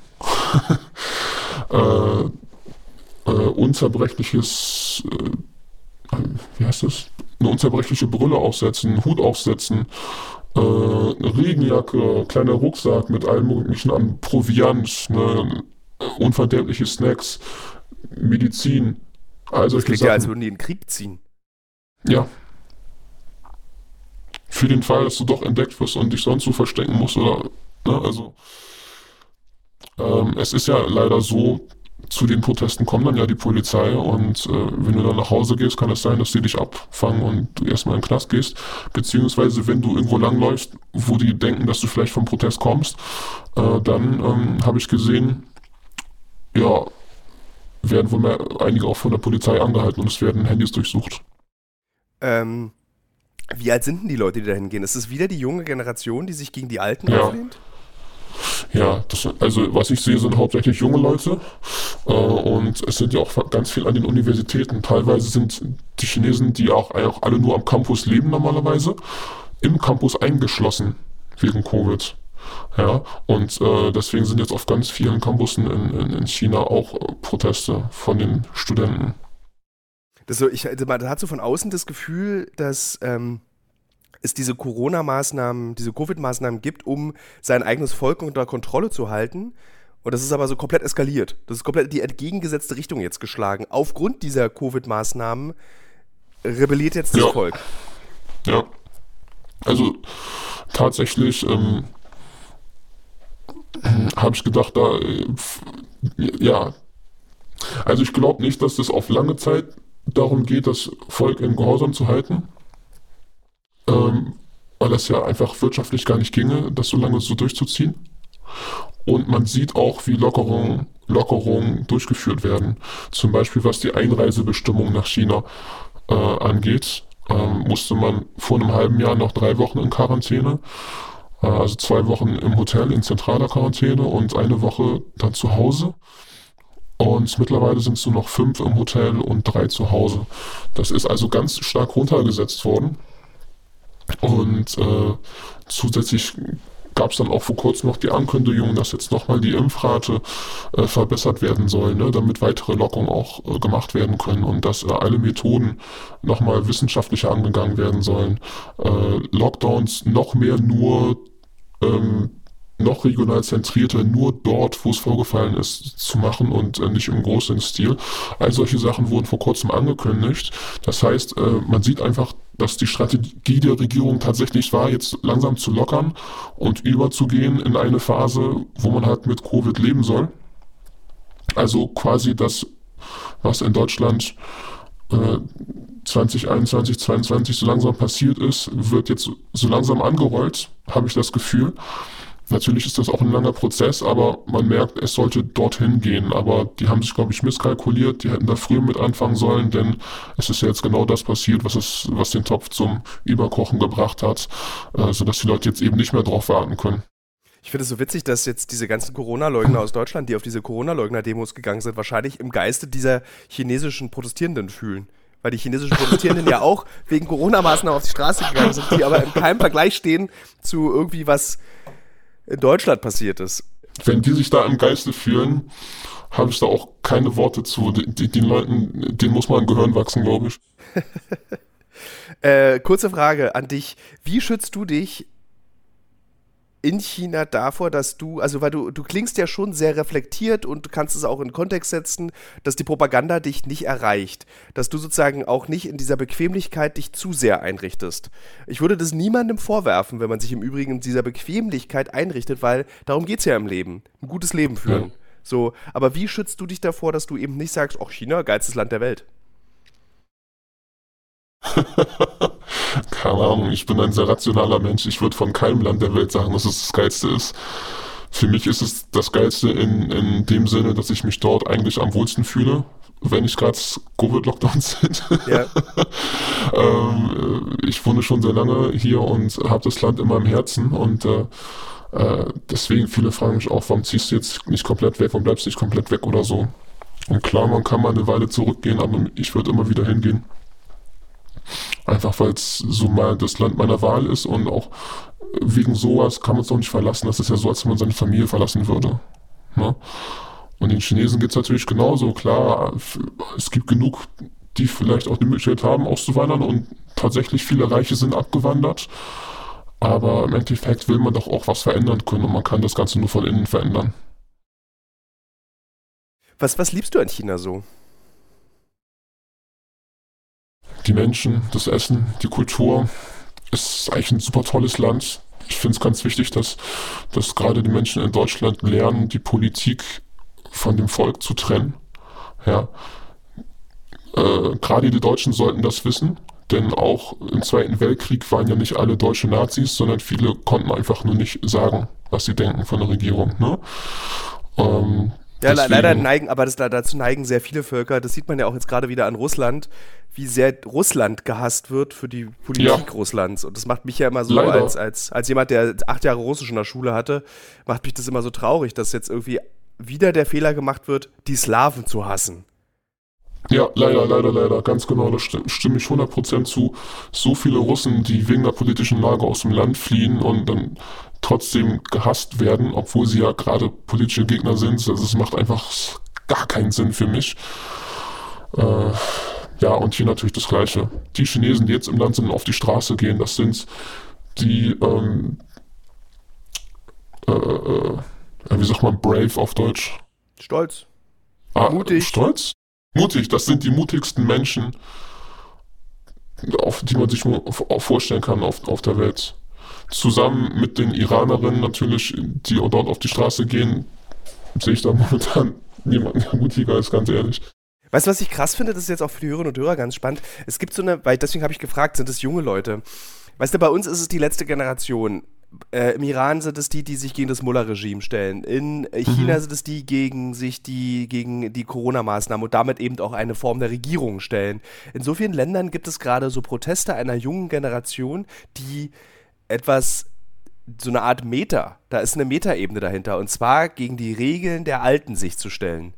äh, äh, unzerbrechliches, äh, wie heißt das? Eine unzerbrechliche Brille aufsetzen, Hut aufsetzen, äh, eine Regenjacke, kleiner Rucksack mit allem möglichen an Proviant, ne, unverderbliche Snacks, Medizin, all Das solche klingt Sachen. ja, als würden die in den Krieg ziehen. Ja. Für den Fall, dass du doch entdeckt wirst und dich sonst so verstecken musst oder, ne, also ähm, es ist ja leider so, zu den Protesten kommt dann ja die Polizei und äh, wenn du dann nach Hause gehst, kann es sein, dass die dich abfangen und du erstmal in den Knast gehst, beziehungsweise wenn du irgendwo langläufst, wo die denken, dass du vielleicht vom Protest kommst, äh, dann ähm, habe ich gesehen, ja, werden wohl mehr, einige auch von der Polizei angehalten und es werden Handys durchsucht. Ähm, wie alt sind denn die Leute, die da hingehen? Ist es wieder die junge Generation, die sich gegen die Alten Ja. auflehnt? Ja, das, also was ich sehe, sind hauptsächlich junge Leute äh, und es sind ja auch ganz viel an den Universitäten. Teilweise sind die Chinesen, die auch, auch alle nur am Campus leben normalerweise, im Campus eingeschlossen wegen Covid. Ja, und äh, deswegen sind jetzt auf ganz vielen Campussen in, in, in China auch äh, Proteste von den Studenten. Das so, ich, also man hat so von außen das Gefühl, dass ähm, es diese Corona-Maßnahmen, diese Covid-Maßnahmen gibt, um sein eigenes Volk unter Kontrolle zu halten. Und das ist aber so komplett eskaliert. Das ist komplett die entgegengesetzte Richtung jetzt geschlagen. Aufgrund dieser Covid-Maßnahmen rebelliert jetzt das Ja. Volk. Ja, also tatsächlich ähm, habe ich gedacht, da, äh, f- ja, also ich glaube nicht, dass das auf lange Zeit darum geht, das Volk im Gehorsam zu halten, ähm, weil das ja einfach wirtschaftlich gar nicht ginge, das so lange so durchzuziehen. Und man sieht auch, wie Lockerungen, Lockerungen durchgeführt werden. Zum Beispiel was die Einreisebestimmung nach China äh, angeht, ähm, musste man vor einem halben Jahr noch drei Wochen in Quarantäne, äh, also zwei Wochen im Hotel in zentraler Quarantäne und eine Woche dann zu Hause. Und mittlerweile sind es nur noch fünf im Hotel und drei zu Hause. Das ist also ganz stark runtergesetzt worden. Und äh, zusätzlich gab es dann auch vor kurzem noch die Ankündigung, dass jetzt nochmal die Impfrate äh, verbessert werden soll, ne, damit weitere Lockerungen auch äh, gemacht werden können und dass äh, alle Methoden nochmal wissenschaftlicher angegangen werden sollen. Äh, Lockdowns noch mehr nur ähm, noch regional zentrierter, nur dort, wo es vorgefallen ist, zu machen und äh, nicht im großen Stil. All solche Sachen wurden vor kurzem angekündigt. Das heißt, äh, man sieht einfach, dass die Strategie der Regierung tatsächlich war, jetzt langsam zu lockern und überzugehen in eine Phase, wo man halt mit Covid leben soll. Also quasi das, was in Deutschland äh, zwanzig einundzwanzig, zweiundzwanzig so langsam passiert ist, wird jetzt so langsam angerollt, habe ich das Gefühl. Natürlich ist das auch ein langer Prozess, aber man merkt, es sollte dorthin gehen. Aber die haben sich, glaube ich, misskalkuliert. Die hätten da früher mit anfangen sollen, denn es ist ja jetzt genau das passiert, was es, was den Topf zum Überkochen gebracht hat, äh, sodass die Leute jetzt eben nicht mehr drauf warten können. Ich finde es so witzig, dass jetzt diese ganzen Corona-Leugner aus Deutschland, die auf diese Corona-Leugner-Demos gegangen sind, wahrscheinlich im Geiste dieser chinesischen Protestierenden fühlen. Weil die chinesischen Protestierenden ja auch wegen Corona-Maßnahmen auf die Straße gegangen sind, die aber in keinem Vergleich stehen zu irgendwie was in Deutschland passiert ist. Wenn die sich da im Geiste fühlen, habe ich da auch keine Worte zu. Die, die, den Leuten, denen muss man ein Gehirn wachsen, glaube ich. äh, kurze Frage an dich. Wie schützt du dich in China davor, dass du, also weil du, du klingst ja schon sehr reflektiert und du kannst es auch in Kontext setzen, dass die Propaganda dich nicht erreicht, dass du sozusagen auch nicht in dieser Bequemlichkeit dich zu sehr einrichtest. Ich würde das niemandem vorwerfen, wenn man sich im Übrigen in dieser Bequemlichkeit einrichtet, weil darum geht es ja im Leben, ein gutes Leben führen. Ja. So, aber wie schützt du dich davor, dass du eben nicht sagst, ach, China, geilstes Land der Welt? Keine Ahnung, ich bin ein sehr rationaler Mensch. Ich würde von keinem Land der Welt sagen, dass es das Geilste ist. Für mich ist es das Geilste in, in dem Sinne, dass ich mich dort eigentlich am wohlsten fühle, wenn nicht gerade Covid-Lockdowns sind. Ja. ähm, ich wohne schon sehr lange hier und habe das Land in meinem Herzen und äh, äh, deswegen viele fragen mich auch, warum ziehst du jetzt nicht komplett weg, warum bleibst du nicht komplett weg oder so. Und klar, man kann mal eine Weile zurückgehen, aber ich würde immer wieder hingehen. Einfach weil es so mal das Land meiner Wahl ist und auch wegen sowas kann man es doch nicht verlassen. Das ist ja so, als wenn man seine Familie verlassen würde. Ne? Und den Chinesen geht es natürlich genauso. Klar, es gibt genug, die vielleicht auch die Möglichkeit haben, auszuwandern und tatsächlich viele Reiche sind abgewandert. Aber im Endeffekt will man doch auch was verändern können und man kann das Ganze nur von innen verändern. Was, was liebst du an China so? Die Menschen, das Essen, die Kultur. Es ist eigentlich ein super tolles Land. Ich finde es ganz wichtig, dass, dass gerade die Menschen in Deutschland lernen, die Politik von dem Volk zu trennen. Ja. Äh, gerade die Deutschen sollten das wissen, denn auch im Zweiten Weltkrieg waren ja nicht alle deutsche Nazis, sondern viele konnten einfach nur nicht sagen, was sie denken von der Regierung. Ne? Ähm, Ja, deswegen, leider neigen, aber das, dazu neigen sehr viele Völker, das sieht man ja auch jetzt gerade wieder an Russland, wie sehr Russland gehasst wird für die Politik Ja. Russlands. Und das macht mich ja immer so, Leider. als, als, als jemand, der acht Jahre Russisch in der Schule hatte, macht mich das immer so traurig, dass jetzt irgendwie wieder der Fehler gemacht wird, die Slawen zu hassen. Ja, leider, leider, leider, ganz genau, da stimme, stimme ich hundert Prozent zu. So viele Russen, die wegen der politischen Lage aus dem Land fliehen und dann trotzdem gehasst werden, obwohl sie ja gerade politische Gegner sind, also es macht einfach gar keinen Sinn für mich. Äh, ja, und hier natürlich das Gleiche. Die Chinesen, die jetzt im Land sind und auf die Straße gehen, das sind die, ähm, äh, äh, wie sagt man, brave auf Deutsch? Stolz. Ah, Mutig. Stolz? Mutig, das sind die mutigsten Menschen, auf die man sich nur auch vorstellen kann auf, auf der Welt. Zusammen mit den Iranerinnen natürlich, die dort auf die Straße gehen, sehe ich da momentan niemanden, der mutiger ist, ganz ehrlich. Weißt du, was ich krass finde? Das ist jetzt auch für die Hörerinnen und Hörer ganz spannend. Es gibt so eine, weil deswegen habe ich gefragt, sind es junge Leute? Weißt du, bei uns ist es die letzte Generation. Äh, Im Iran sind es die, die sich gegen das Mullah-Regime stellen. In China Mhm. sind es die, gegen sich die gegen die Corona-Maßnahmen und damit eben auch eine Form der Regierung stellen. In so vielen Ländern gibt es gerade so Proteste einer jungen Generation, die etwas, so eine Art Meta, da ist eine Metaebene dahinter, und zwar gegen die Regeln der Alten sich zu stellen.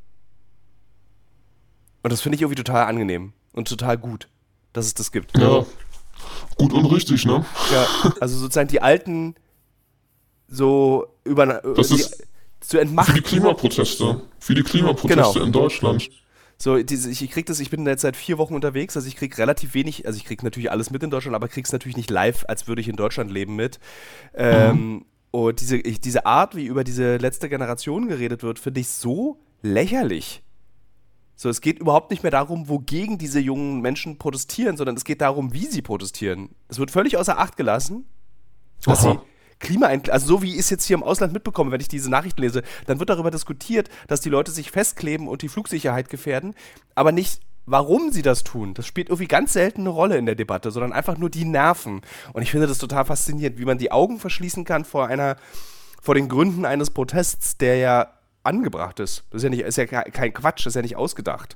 Und das finde ich irgendwie total angenehm und total gut, dass es das gibt. Ja, gut und richtig, ne? Ja, also sozusagen die Alten so über Das die, ist zu für die entmachten. Klimaproteste, für die Klimaproteste Genau. in Deutschland. So, diese, ich, ich krieg das, ich bin jetzt seit vier Wochen unterwegs, also ich krieg relativ wenig, also ich krieg natürlich alles mit in Deutschland, aber krieg's natürlich nicht live, als würde ich in Deutschland leben mit. Ähm, und diese, ich, diese Art, wie über diese letzte Generation geredet wird, finde ich so lächerlich. So, es geht überhaupt nicht mehr darum, wogegen diese jungen Menschen protestieren, sondern es geht darum, wie sie protestieren. Es wird völlig außer Acht gelassen, dass Aha. sie Klima, also so wie ich es jetzt hier im Ausland mitbekomme, wenn ich diese Nachrichten lese, dann wird darüber diskutiert, dass die Leute sich festkleben und die Flugsicherheit gefährden, aber nicht, warum sie das tun. Das spielt irgendwie ganz selten eine Rolle in der Debatte, sondern einfach nur die Nerven. Und ich finde das total faszinierend, wie man die Augen verschließen kann vor einer, vor den Gründen eines Protests, der ja angebracht ist. Das ist ja nicht, ist ja kein Quatsch, das ist ja nicht ausgedacht.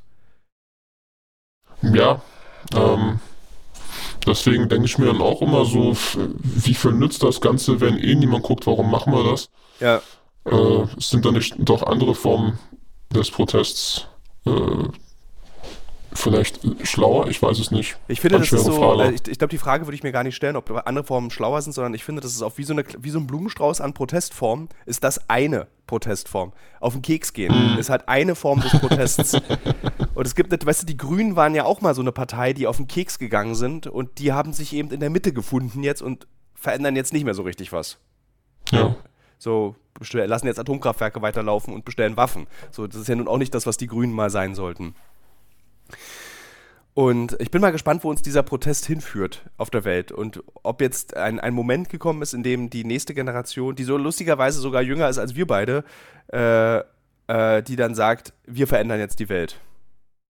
Ja, ähm, deswegen denke ich mir dann auch immer so, f- wie viel nützt das Ganze, wenn eh niemand guckt, warum machen wir das? Ja. Äh, sind da nicht doch andere Formen des Protests äh, vielleicht schlauer? Ich weiß es nicht. Ich finde, Ganz das ist schwere so, Frage. äh, ich, ich glaube, die Frage würde ich mir gar nicht stellen, ob andere Formen schlauer sind, sondern ich finde, das ist auch wie so, eine, wie so ein Blumenstrauß an Protestformen, ist das eine Protestform. Auf den Keks gehen Mhm. ist halt eine Form des Protests. Und es gibt, nicht- weißt du, die Grünen waren ja auch mal so eine Partei, die auf den Keks gegangen sind und die haben sich eben in der Mitte gefunden jetzt und verändern jetzt nicht mehr so richtig was. Ja. So, bestell- lassen jetzt Atomkraftwerke weiterlaufen und bestellen Waffen. So, das ist ja nun auch nicht das, was die Grünen mal sein sollten. Und ich bin mal gespannt, wo uns dieser Protest hinführt auf der Welt und ob jetzt ein, ein Moment gekommen ist, in dem die nächste Generation, die so lustigerweise sogar jünger ist als wir beide, äh, äh, die dann sagt, wir verändern jetzt die Welt.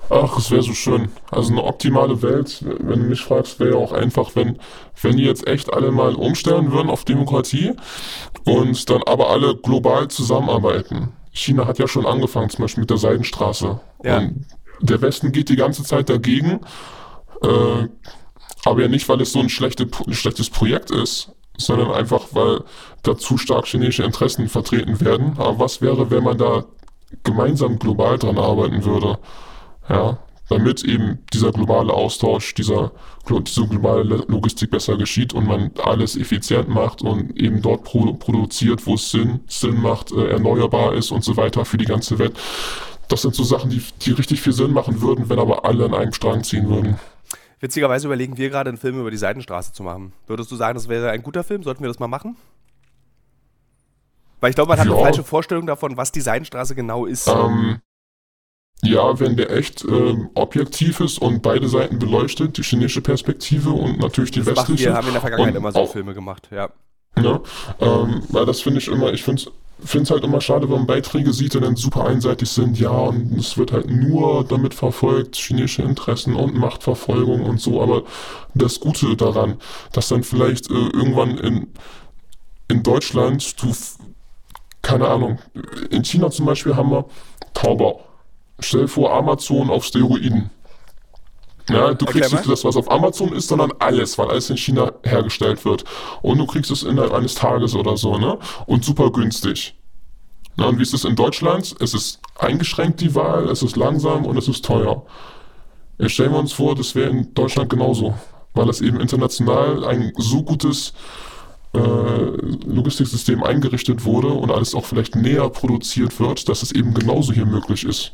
Ach, es wäre so schön. Also eine optimale Welt, wenn du mich fragst, wäre ja auch einfach, wenn, wenn die jetzt echt alle mal umstellen würden auf Demokratie und dann aber alle global zusammenarbeiten. China hat ja schon angefangen, zum Beispiel mit der Seidenstraße. Ja. Und der Westen geht die ganze Zeit dagegen, äh, aber ja nicht, weil es so ein, schlechte, ein schlechtes Projekt ist, sondern einfach, weil da zu stark chinesische Interessen vertreten werden. Aber was wäre, wenn man da gemeinsam global dran arbeiten würde? Ja, damit eben dieser globale Austausch, dieser, diese globale Logistik besser geschieht und man alles effizient macht und eben dort produ- produziert, wo es Sinn, Sinn macht, äh, erneuerbar ist und so weiter für die ganze Welt. Das sind so Sachen, die, die richtig viel Sinn machen würden, wenn aber alle an einem Strang ziehen würden. Witzigerweise überlegen wir gerade, einen Film über die Seidenstraße zu machen. Würdest du sagen, das wäre ein guter Film? Sollten wir das mal machen? Weil ich glaube, man hat Ja. eine falsche Vorstellung davon, was die Seidenstraße genau ist. Ähm, ja, wenn der echt ähm, objektiv ist und beide Seiten beleuchtet, die chinesische Perspektive und natürlich die das machen westliche. wir, haben wir in der Vergangenheit und immer so auch- Filme gemacht, ja. Ja, ähm, weil das finde ich immer, ich finde es halt immer schade, wenn man Beiträge sieht, die dann super einseitig sind, ja, und es wird halt nur damit verfolgt, chinesische Interessen und Machtverfolgung und so, aber das Gute daran, dass dann vielleicht äh, irgendwann in, in Deutschland, du, f- keine Ahnung, in China zum Beispiel haben wir Taobao. Stell dir vor, Amazon auf Steroiden. Ja, du kriegst Erklär nicht das, was auf Amazon ist, sondern alles, weil alles in China hergestellt wird. Und du kriegst es innerhalb eines Tages oder so, ne? Und super günstig. Na, und wie ist es in Deutschland? Es ist eingeschränkt, die Wahl, es ist langsam und es ist teuer. Jetzt stellen wir uns vor, das wäre in Deutschland genauso. Weil es eben international ein so gutes äh, Logistiksystem eingerichtet wurde und alles auch vielleicht näher produziert wird, dass es eben genauso hier möglich ist.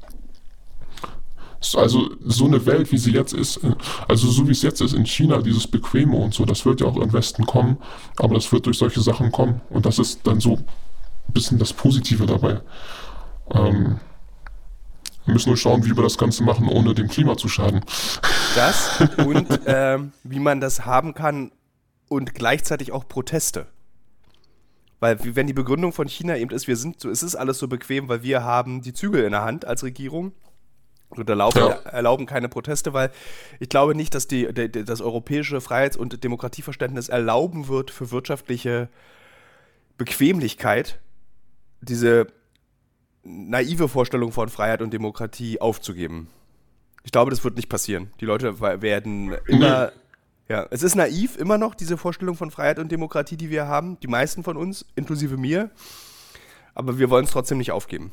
Also so eine Welt, wie sie jetzt ist, äh, also so wie es jetzt ist in China, dieses Bequeme und so, das wird ja auch im Westen kommen, aber das wird durch solche Sachen kommen. Und das ist dann so ein bisschen das Positive dabei. Ähm, wir müssen nur schauen, wie wir das Ganze machen, ohne dem Klima zu schaden. Das und ähm, wie man das haben kann und gleichzeitig auch Proteste. Weil wie- wenn die Begründung von China eben ist, wir sind so, es ist alles so bequem, weil wir haben die Zügel in der Hand als Regierung und erlauben, Ja. erlauben keine Proteste, weil ich glaube nicht, dass die, der, der, das europäische Freiheits- und Demokratieverständnis erlauben wird, für wirtschaftliche Bequemlichkeit diese naive Vorstellung von Freiheit und Demokratie aufzugeben. Ich glaube, das wird nicht passieren. Die Leute wa- werden immer. Ja, es ist naiv immer noch, diese Vorstellung von Freiheit und Demokratie, die wir haben. Die meisten von uns, inklusive mir. Aber wir wollen es trotzdem nicht aufgeben.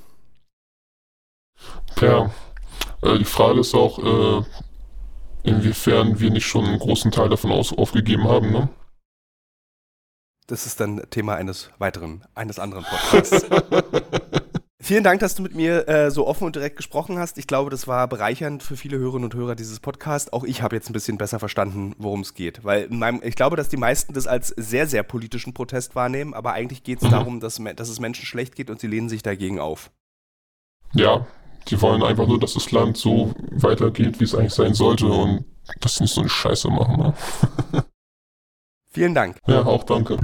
Ja, äh, die Frage ist auch, äh, inwiefern wir nicht schon einen großen Teil davon aus aufgegeben haben, ne? Das ist dann Thema eines weiteren, eines anderen Podcasts. Vielen Dank, dass du mit mir äh, so offen und direkt gesprochen hast. Ich glaube, das war bereichernd für viele Hörerinnen und Hörer dieses Podcasts. Auch ich habe jetzt ein bisschen besser verstanden, worum es geht. Weil in meinem, ich glaube, dass die meisten das als sehr, sehr politischen Protest wahrnehmen. Aber eigentlich geht es darum, dass, me- dass es Menschen schlecht geht und sie lehnen sich dagegen auf. Ja, die wollen einfach nur, dass das Land so weitergeht, wie es eigentlich sein sollte und dass sie nicht so eine Scheiße machen, ne? Vielen Dank. Ja, auch danke.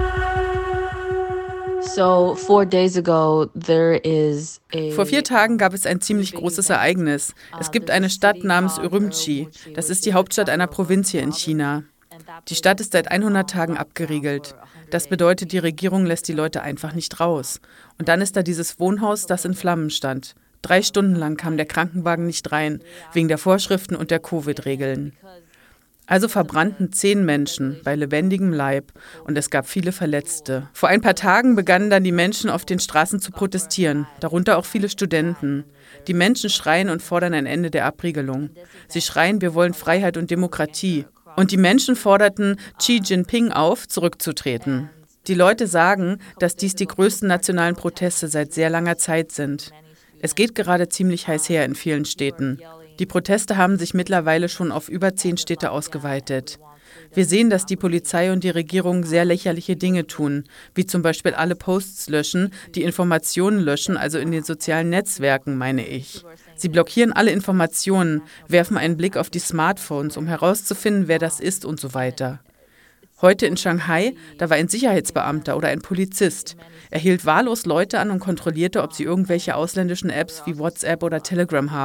So four days ago, there is a Vor vier Tagen gab es ein ziemlich großes Ereignis. Es gibt eine Stadt namens Urumqi. Das ist die Hauptstadt einer Provinz hier in China. Die Stadt ist seit hundert Tagen abgeriegelt. Das bedeutet, die Regierung lässt die Leute einfach nicht raus. Und dann ist da dieses Wohnhaus, das in Flammen stand. Drei Stunden lang kam der Krankenwagen nicht rein, wegen der Vorschriften und der Covid-Regeln. Also verbrannten zehn Menschen bei lebendigem Leib und es gab viele Verletzte. Vor ein paar Tagen begannen dann die Menschen auf den Straßen zu protestieren, darunter auch viele Studenten. Die Menschen schreien und fordern ein Ende der Abriegelung. Sie schreien, wir wollen Freiheit und Demokratie. Und die Menschen forderten Xi Jinping auf, zurückzutreten. Die Leute sagen, dass dies die größten nationalen Proteste seit sehr langer Zeit sind. Es geht gerade ziemlich heiß her in vielen Städten. Die Proteste haben sich mittlerweile schon auf über zehn Städte ausgeweitet. Wir sehen, dass die Polizei und die Regierung sehr lächerliche Dinge tun, wie zum Beispiel alle Posts löschen, die Informationen löschen, also in den sozialen Netzwerken, meine ich. Sie blockieren alle Informationen, werfen einen Blick auf die Smartphones, um herauszufinden, wer das ist und so weiter. Heute in Shanghai, da war ein Sicherheitsbeamter oder ein Polizist. Er hielt wahllos Leute an und kontrollierte, ob sie irgendwelche ausländischen Apps wie WhatsApp oder Telegram haben.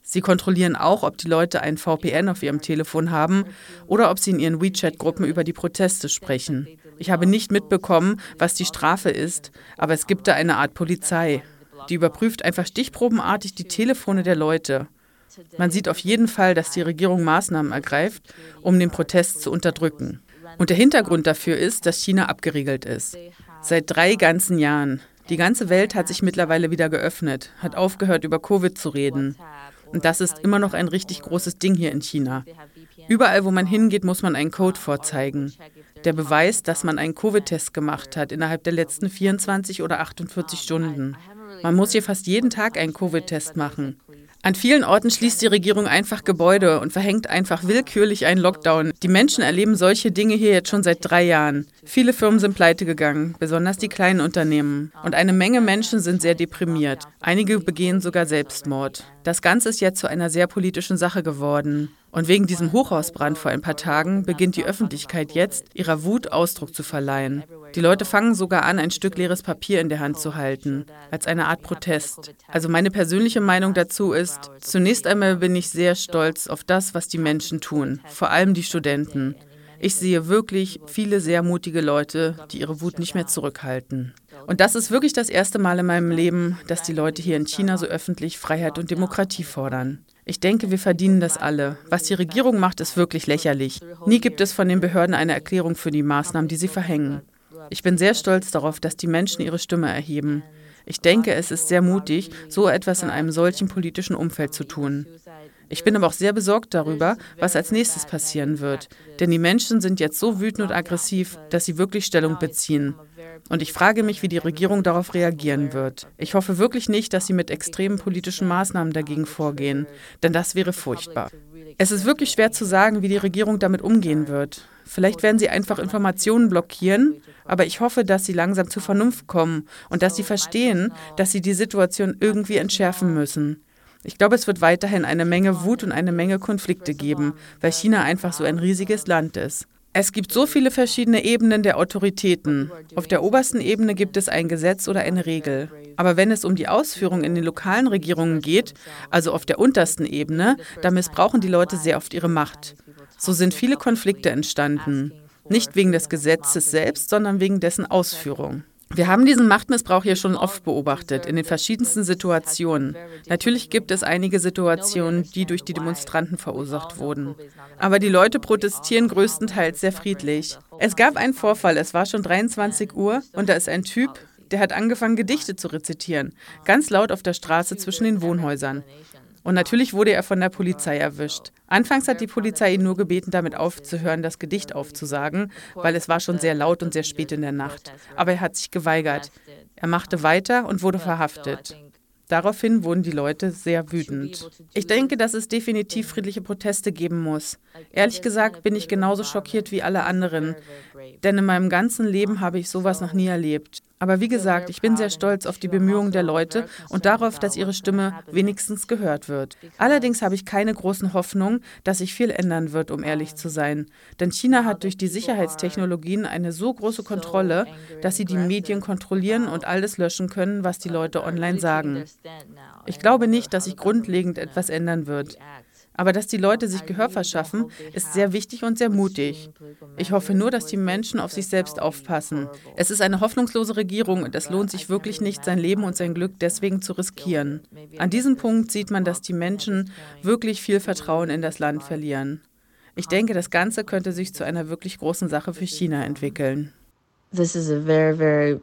Sie kontrollieren auch, ob die Leute ein V P N auf ihrem Telefon haben oder ob sie in ihren WeChat-Gruppen über die Proteste sprechen. Ich habe nicht mitbekommen, was die Strafe ist, aber es gibt da eine Art Polizei. Die überprüft einfach stichprobenartig die Telefone der Leute. Man sieht auf jeden Fall, dass die Regierung Maßnahmen ergreift, um den Protest zu unterdrücken. Und der Hintergrund dafür ist, dass China abgeriegelt ist. Seit drei ganzen Jahren. Die ganze Welt hat sich mittlerweile wieder geöffnet, hat aufgehört, über Covid zu reden. Und das ist immer noch ein richtig großes Ding hier in China. Überall, wo man hingeht, muss man einen Code vorzeigen. Der beweist, dass man einen Covid-Test gemacht hat innerhalb der letzten vierundzwanzig oder achtundvierzig Stunden. Man muss hier fast jeden Tag einen Covid-Test machen. An vielen Orten schließt die Regierung einfach Gebäude und verhängt einfach willkürlich einen Lockdown. Die Menschen erleben solche Dinge hier jetzt schon seit drei Jahren. Viele Firmen sind pleite gegangen, besonders die kleinen Unternehmen. Und eine Menge Menschen sind sehr deprimiert. Einige begehen sogar Selbstmord. Das Ganze ist jetzt zu einer sehr politischen Sache geworden. Und wegen diesem Hochhausbrand vor ein paar Tagen beginnt die Öffentlichkeit jetzt, ihrer Wut Ausdruck zu verleihen. Die Leute fangen sogar an, ein Stück leeres Papier in der Hand zu halten, als eine Art Protest. Also meine persönliche Meinung dazu ist, zunächst einmal bin ich sehr stolz auf das, was die Menschen tun, vor allem die Studenten. Ich sehe wirklich viele sehr mutige Leute, die ihre Wut nicht mehr zurückhalten. Und das ist wirklich das erste Mal in meinem Leben, dass die Leute hier in China so öffentlich Freiheit und Demokratie fordern. Ich denke, wir verdienen das alle. Was die Regierung macht, ist wirklich lächerlich. Nie gibt es von den Behörden eine Erklärung für die Maßnahmen, die sie verhängen. Ich bin sehr stolz darauf, dass die Menschen ihre Stimme erheben. Ich denke, es ist sehr mutig, so etwas in einem solchen politischen Umfeld zu tun. Ich bin aber auch sehr besorgt darüber, was als nächstes passieren wird. Denn die Menschen sind jetzt so wütend und aggressiv, dass sie wirklich Stellung beziehen. Und ich frage mich, wie die Regierung darauf reagieren wird. Ich hoffe wirklich nicht, dass sie mit extremen politischen Maßnahmen dagegen vorgehen, denn das wäre furchtbar. Es ist wirklich schwer zu sagen, wie die Regierung damit umgehen wird. Vielleicht werden sie einfach Informationen blockieren, aber ich hoffe, dass sie langsam zur Vernunft kommen und dass sie verstehen, dass sie die Situation irgendwie entschärfen müssen. Ich glaube, es wird weiterhin eine Menge Wut und eine Menge Konflikte geben, weil China einfach so ein riesiges Land ist. Es gibt so viele verschiedene Ebenen der Autoritäten. Auf der obersten Ebene gibt es ein Gesetz oder eine Regel. Aber wenn es um die Ausführung in den lokalen Regierungen geht, also auf der untersten Ebene, da missbrauchen die Leute sehr oft ihre Macht. So sind viele Konflikte entstanden. Nicht wegen des Gesetzes selbst, sondern wegen dessen Ausführung. Wir haben diesen Machtmissbrauch hier schon oft beobachtet, in den verschiedensten Situationen. Natürlich gibt es einige Situationen, die durch die Demonstranten verursacht wurden. Aber die Leute protestieren größtenteils sehr friedlich. Es gab einen Vorfall, es war schon dreiundzwanzig Uhr und da ist ein Typ, der hat angefangen, Gedichte zu rezitieren, ganz laut auf der Straße zwischen den Wohnhäusern. Und natürlich wurde er von der Polizei erwischt. Anfangs hat die Polizei ihn nur gebeten, damit aufzuhören, das Gedicht aufzusagen, weil es war schon sehr laut und sehr spät in der Nacht. Aber er hat sich geweigert. Er machte weiter und wurde verhaftet. Daraufhin wurden die Leute sehr wütend. Ich denke, dass es definitiv friedliche Proteste geben muss. Ehrlich gesagt bin ich genauso schockiert wie alle anderen, denn in meinem ganzen Leben habe ich sowas noch nie erlebt. Aber wie gesagt, ich bin sehr stolz auf die Bemühungen der Leute und darauf, dass ihre Stimme wenigstens gehört wird. Allerdings habe ich keine großen Hoffnungen, dass sich viel ändern wird, um ehrlich zu sein. Denn China hat durch die Sicherheitstechnologien eine so große Kontrolle, dass sie die Medien kontrollieren und alles löschen können, was die Leute online sagen. Ich glaube nicht, dass sich grundlegend etwas ändern wird. Aber dass die Leute sich Gehör verschaffen, ist sehr wichtig und sehr mutig. Ich hoffe nur, dass die Menschen auf sich selbst aufpassen. Es ist eine hoffnungslose Regierung und es lohnt sich wirklich nicht, sein Leben und sein Glück deswegen zu riskieren. An diesem Punkt sieht man, dass die Menschen wirklich viel Vertrauen in das Land verlieren. Ich denke, das Ganze könnte sich zu einer wirklich großen Sache für China entwickeln. This is a very, very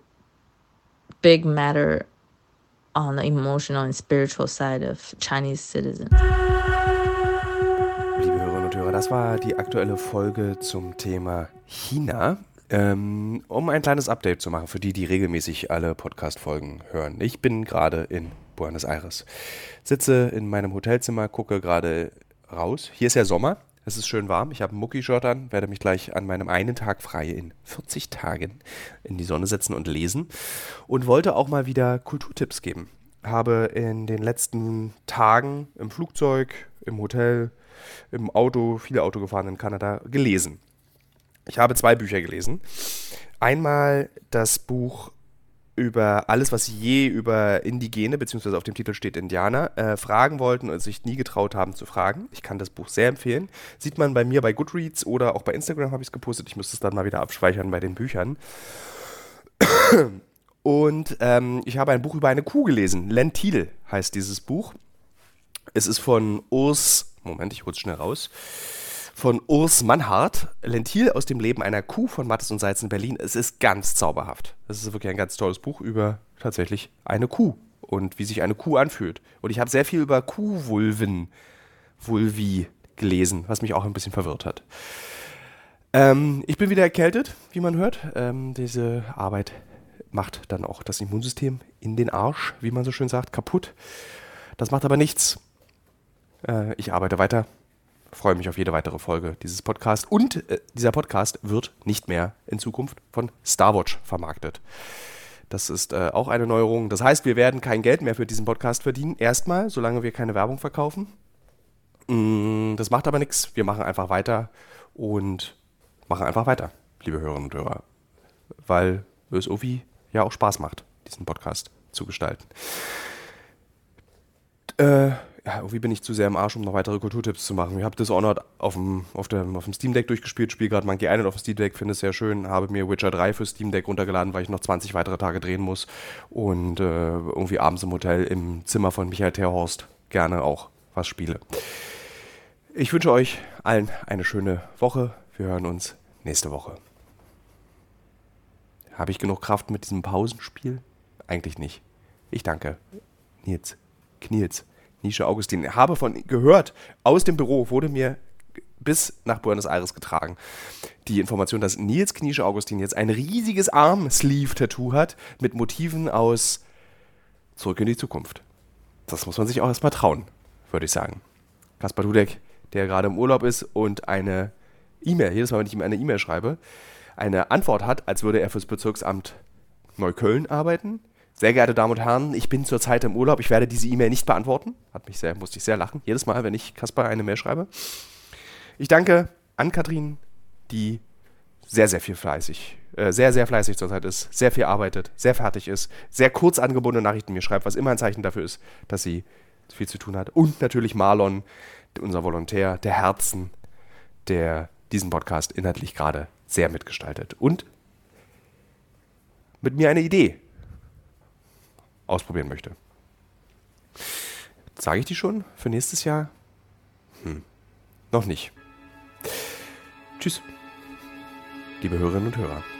big matter on the emotional and spiritual side of Chinese citizens. Liebe Hörerinnen und Hörer, das war die aktuelle Folge zum Thema China. Ähm, um ein kleines Update zu machen für die, die regelmäßig alle Podcast-Folgen hören. Ich bin gerade in Buenos Aires. Sitze in meinem Hotelzimmer, gucke gerade raus. Hier ist ja Sommer, es ist schön warm. Ich habe einen Mucki-Shirt an, werde mich gleich an meinem einen Tag frei in vierzig Tagen in die Sonne setzen und lesen. Und wollte auch mal wieder Kulturtipps geben. Habe in den letzten Tagen im Flugzeug, im Hotel, im Auto, viele Auto gefahren in Kanada, gelesen. Ich habe zwei Bücher gelesen. Einmal das Buch über alles, was sie je über Indigene, beziehungsweise auf dem Titel steht Indianer, äh, fragen wollten und sich nie getraut haben zu fragen. Ich kann das Buch sehr empfehlen. Sieht man bei mir bei Goodreads oder auch bei Instagram habe ich es gepostet. Ich müsste es dann mal wieder abspeichern bei den Büchern. Und ähm, ich habe ein Buch über eine Kuh gelesen. Lentil heißt dieses Buch. Es ist von Urs, Moment, ich hole es schnell raus, von Urs Mannhardt, Lentil aus dem Leben einer Kuh von Mattes und Seitz in Berlin. Es ist ganz zauberhaft. Es ist wirklich ein ganz tolles Buch über tatsächlich eine Kuh und wie sich eine Kuh anfühlt. Und ich habe sehr viel über Kuhvulven, Vulvi gelesen, was mich auch ein bisschen verwirrt hat. Ähm, ich bin wieder erkältet, wie man hört. Ähm, diese Arbeit macht dann auch das Immunsystem in den Arsch, wie man so schön sagt, kaputt. Das macht aber nichts. Äh, ich arbeite weiter. Freue mich auf jede weitere Folge dieses Podcasts. Und äh, dieser Podcast wird nicht mehr in Zukunft von Starwatch vermarktet. Das ist äh, auch eine Neuerung. Das heißt, wir werden kein Geld mehr für diesen Podcast verdienen. Erstmal, solange wir keine Werbung verkaufen. Mm, das macht aber nichts. Wir machen einfach weiter und machen einfach weiter, liebe Hörerinnen und Hörer. Weil es irgendwie ja auch Spaß macht, diesen Podcast zu gestalten. Äh... Ja, irgendwie bin ich zu sehr im Arsch, um noch weitere Kulturtipps zu machen. Ich habe Dishonored auf dem, auf dem, auf dem Steam Deck durchgespielt, spiele gerade Monkey Island auf dem Steam Deck, finde es sehr schön, habe mir Witcher drei für Steam Deck runtergeladen, weil ich noch zwanzig weitere Tage drehen muss und äh, irgendwie abends im Hotel im Zimmer von Michael Terhorst gerne auch was spiele. Ich wünsche euch allen eine schöne Woche. Wir hören uns nächste Woche. Habe ich genug Kraft mit diesem Pausenspiel? Eigentlich nicht. Ich danke. Nils. Kniels. Nische Augustin. Habe von gehört, aus dem Büro wurde mir bis nach Buenos Aires getragen die Information, dass Nils Kniesche Augustin jetzt ein riesiges Arm-Sleeve-Tattoo hat mit Motiven aus Zurück in die Zukunft. Das muss man sich auch erstmal trauen, würde ich sagen. Kaspar Dudek, der gerade im Urlaub ist und eine E-Mail, jedes Mal, wenn ich ihm eine E-Mail schreibe, eine Antwort hat, als würde er fürs Bezirksamt Neukölln arbeiten. Sehr geehrte Damen und Herren, ich bin zurzeit im Urlaub, ich werde diese E-Mail nicht beantworten. Hat mich sehr, musste ich sehr lachen, jedes Mal, wenn ich Kaspar eine Mail schreibe. Ich danke an Katrin, die sehr, sehr viel fleißig, äh, sehr, sehr fleißig zurzeit ist, sehr viel arbeitet, sehr fertig ist, sehr kurz angebundene Nachrichten mir schreibt, was immer ein Zeichen dafür ist, dass sie viel zu tun hat. Und natürlich Marlon, unser Volontär, der Herzen, der diesen Podcast inhaltlich gerade sehr mitgestaltet. Und mit mir eine Idee ausprobieren möchte. Sage ich die schon für nächstes Jahr? Hm, noch nicht. Tschüss, liebe Hörerinnen und Hörer.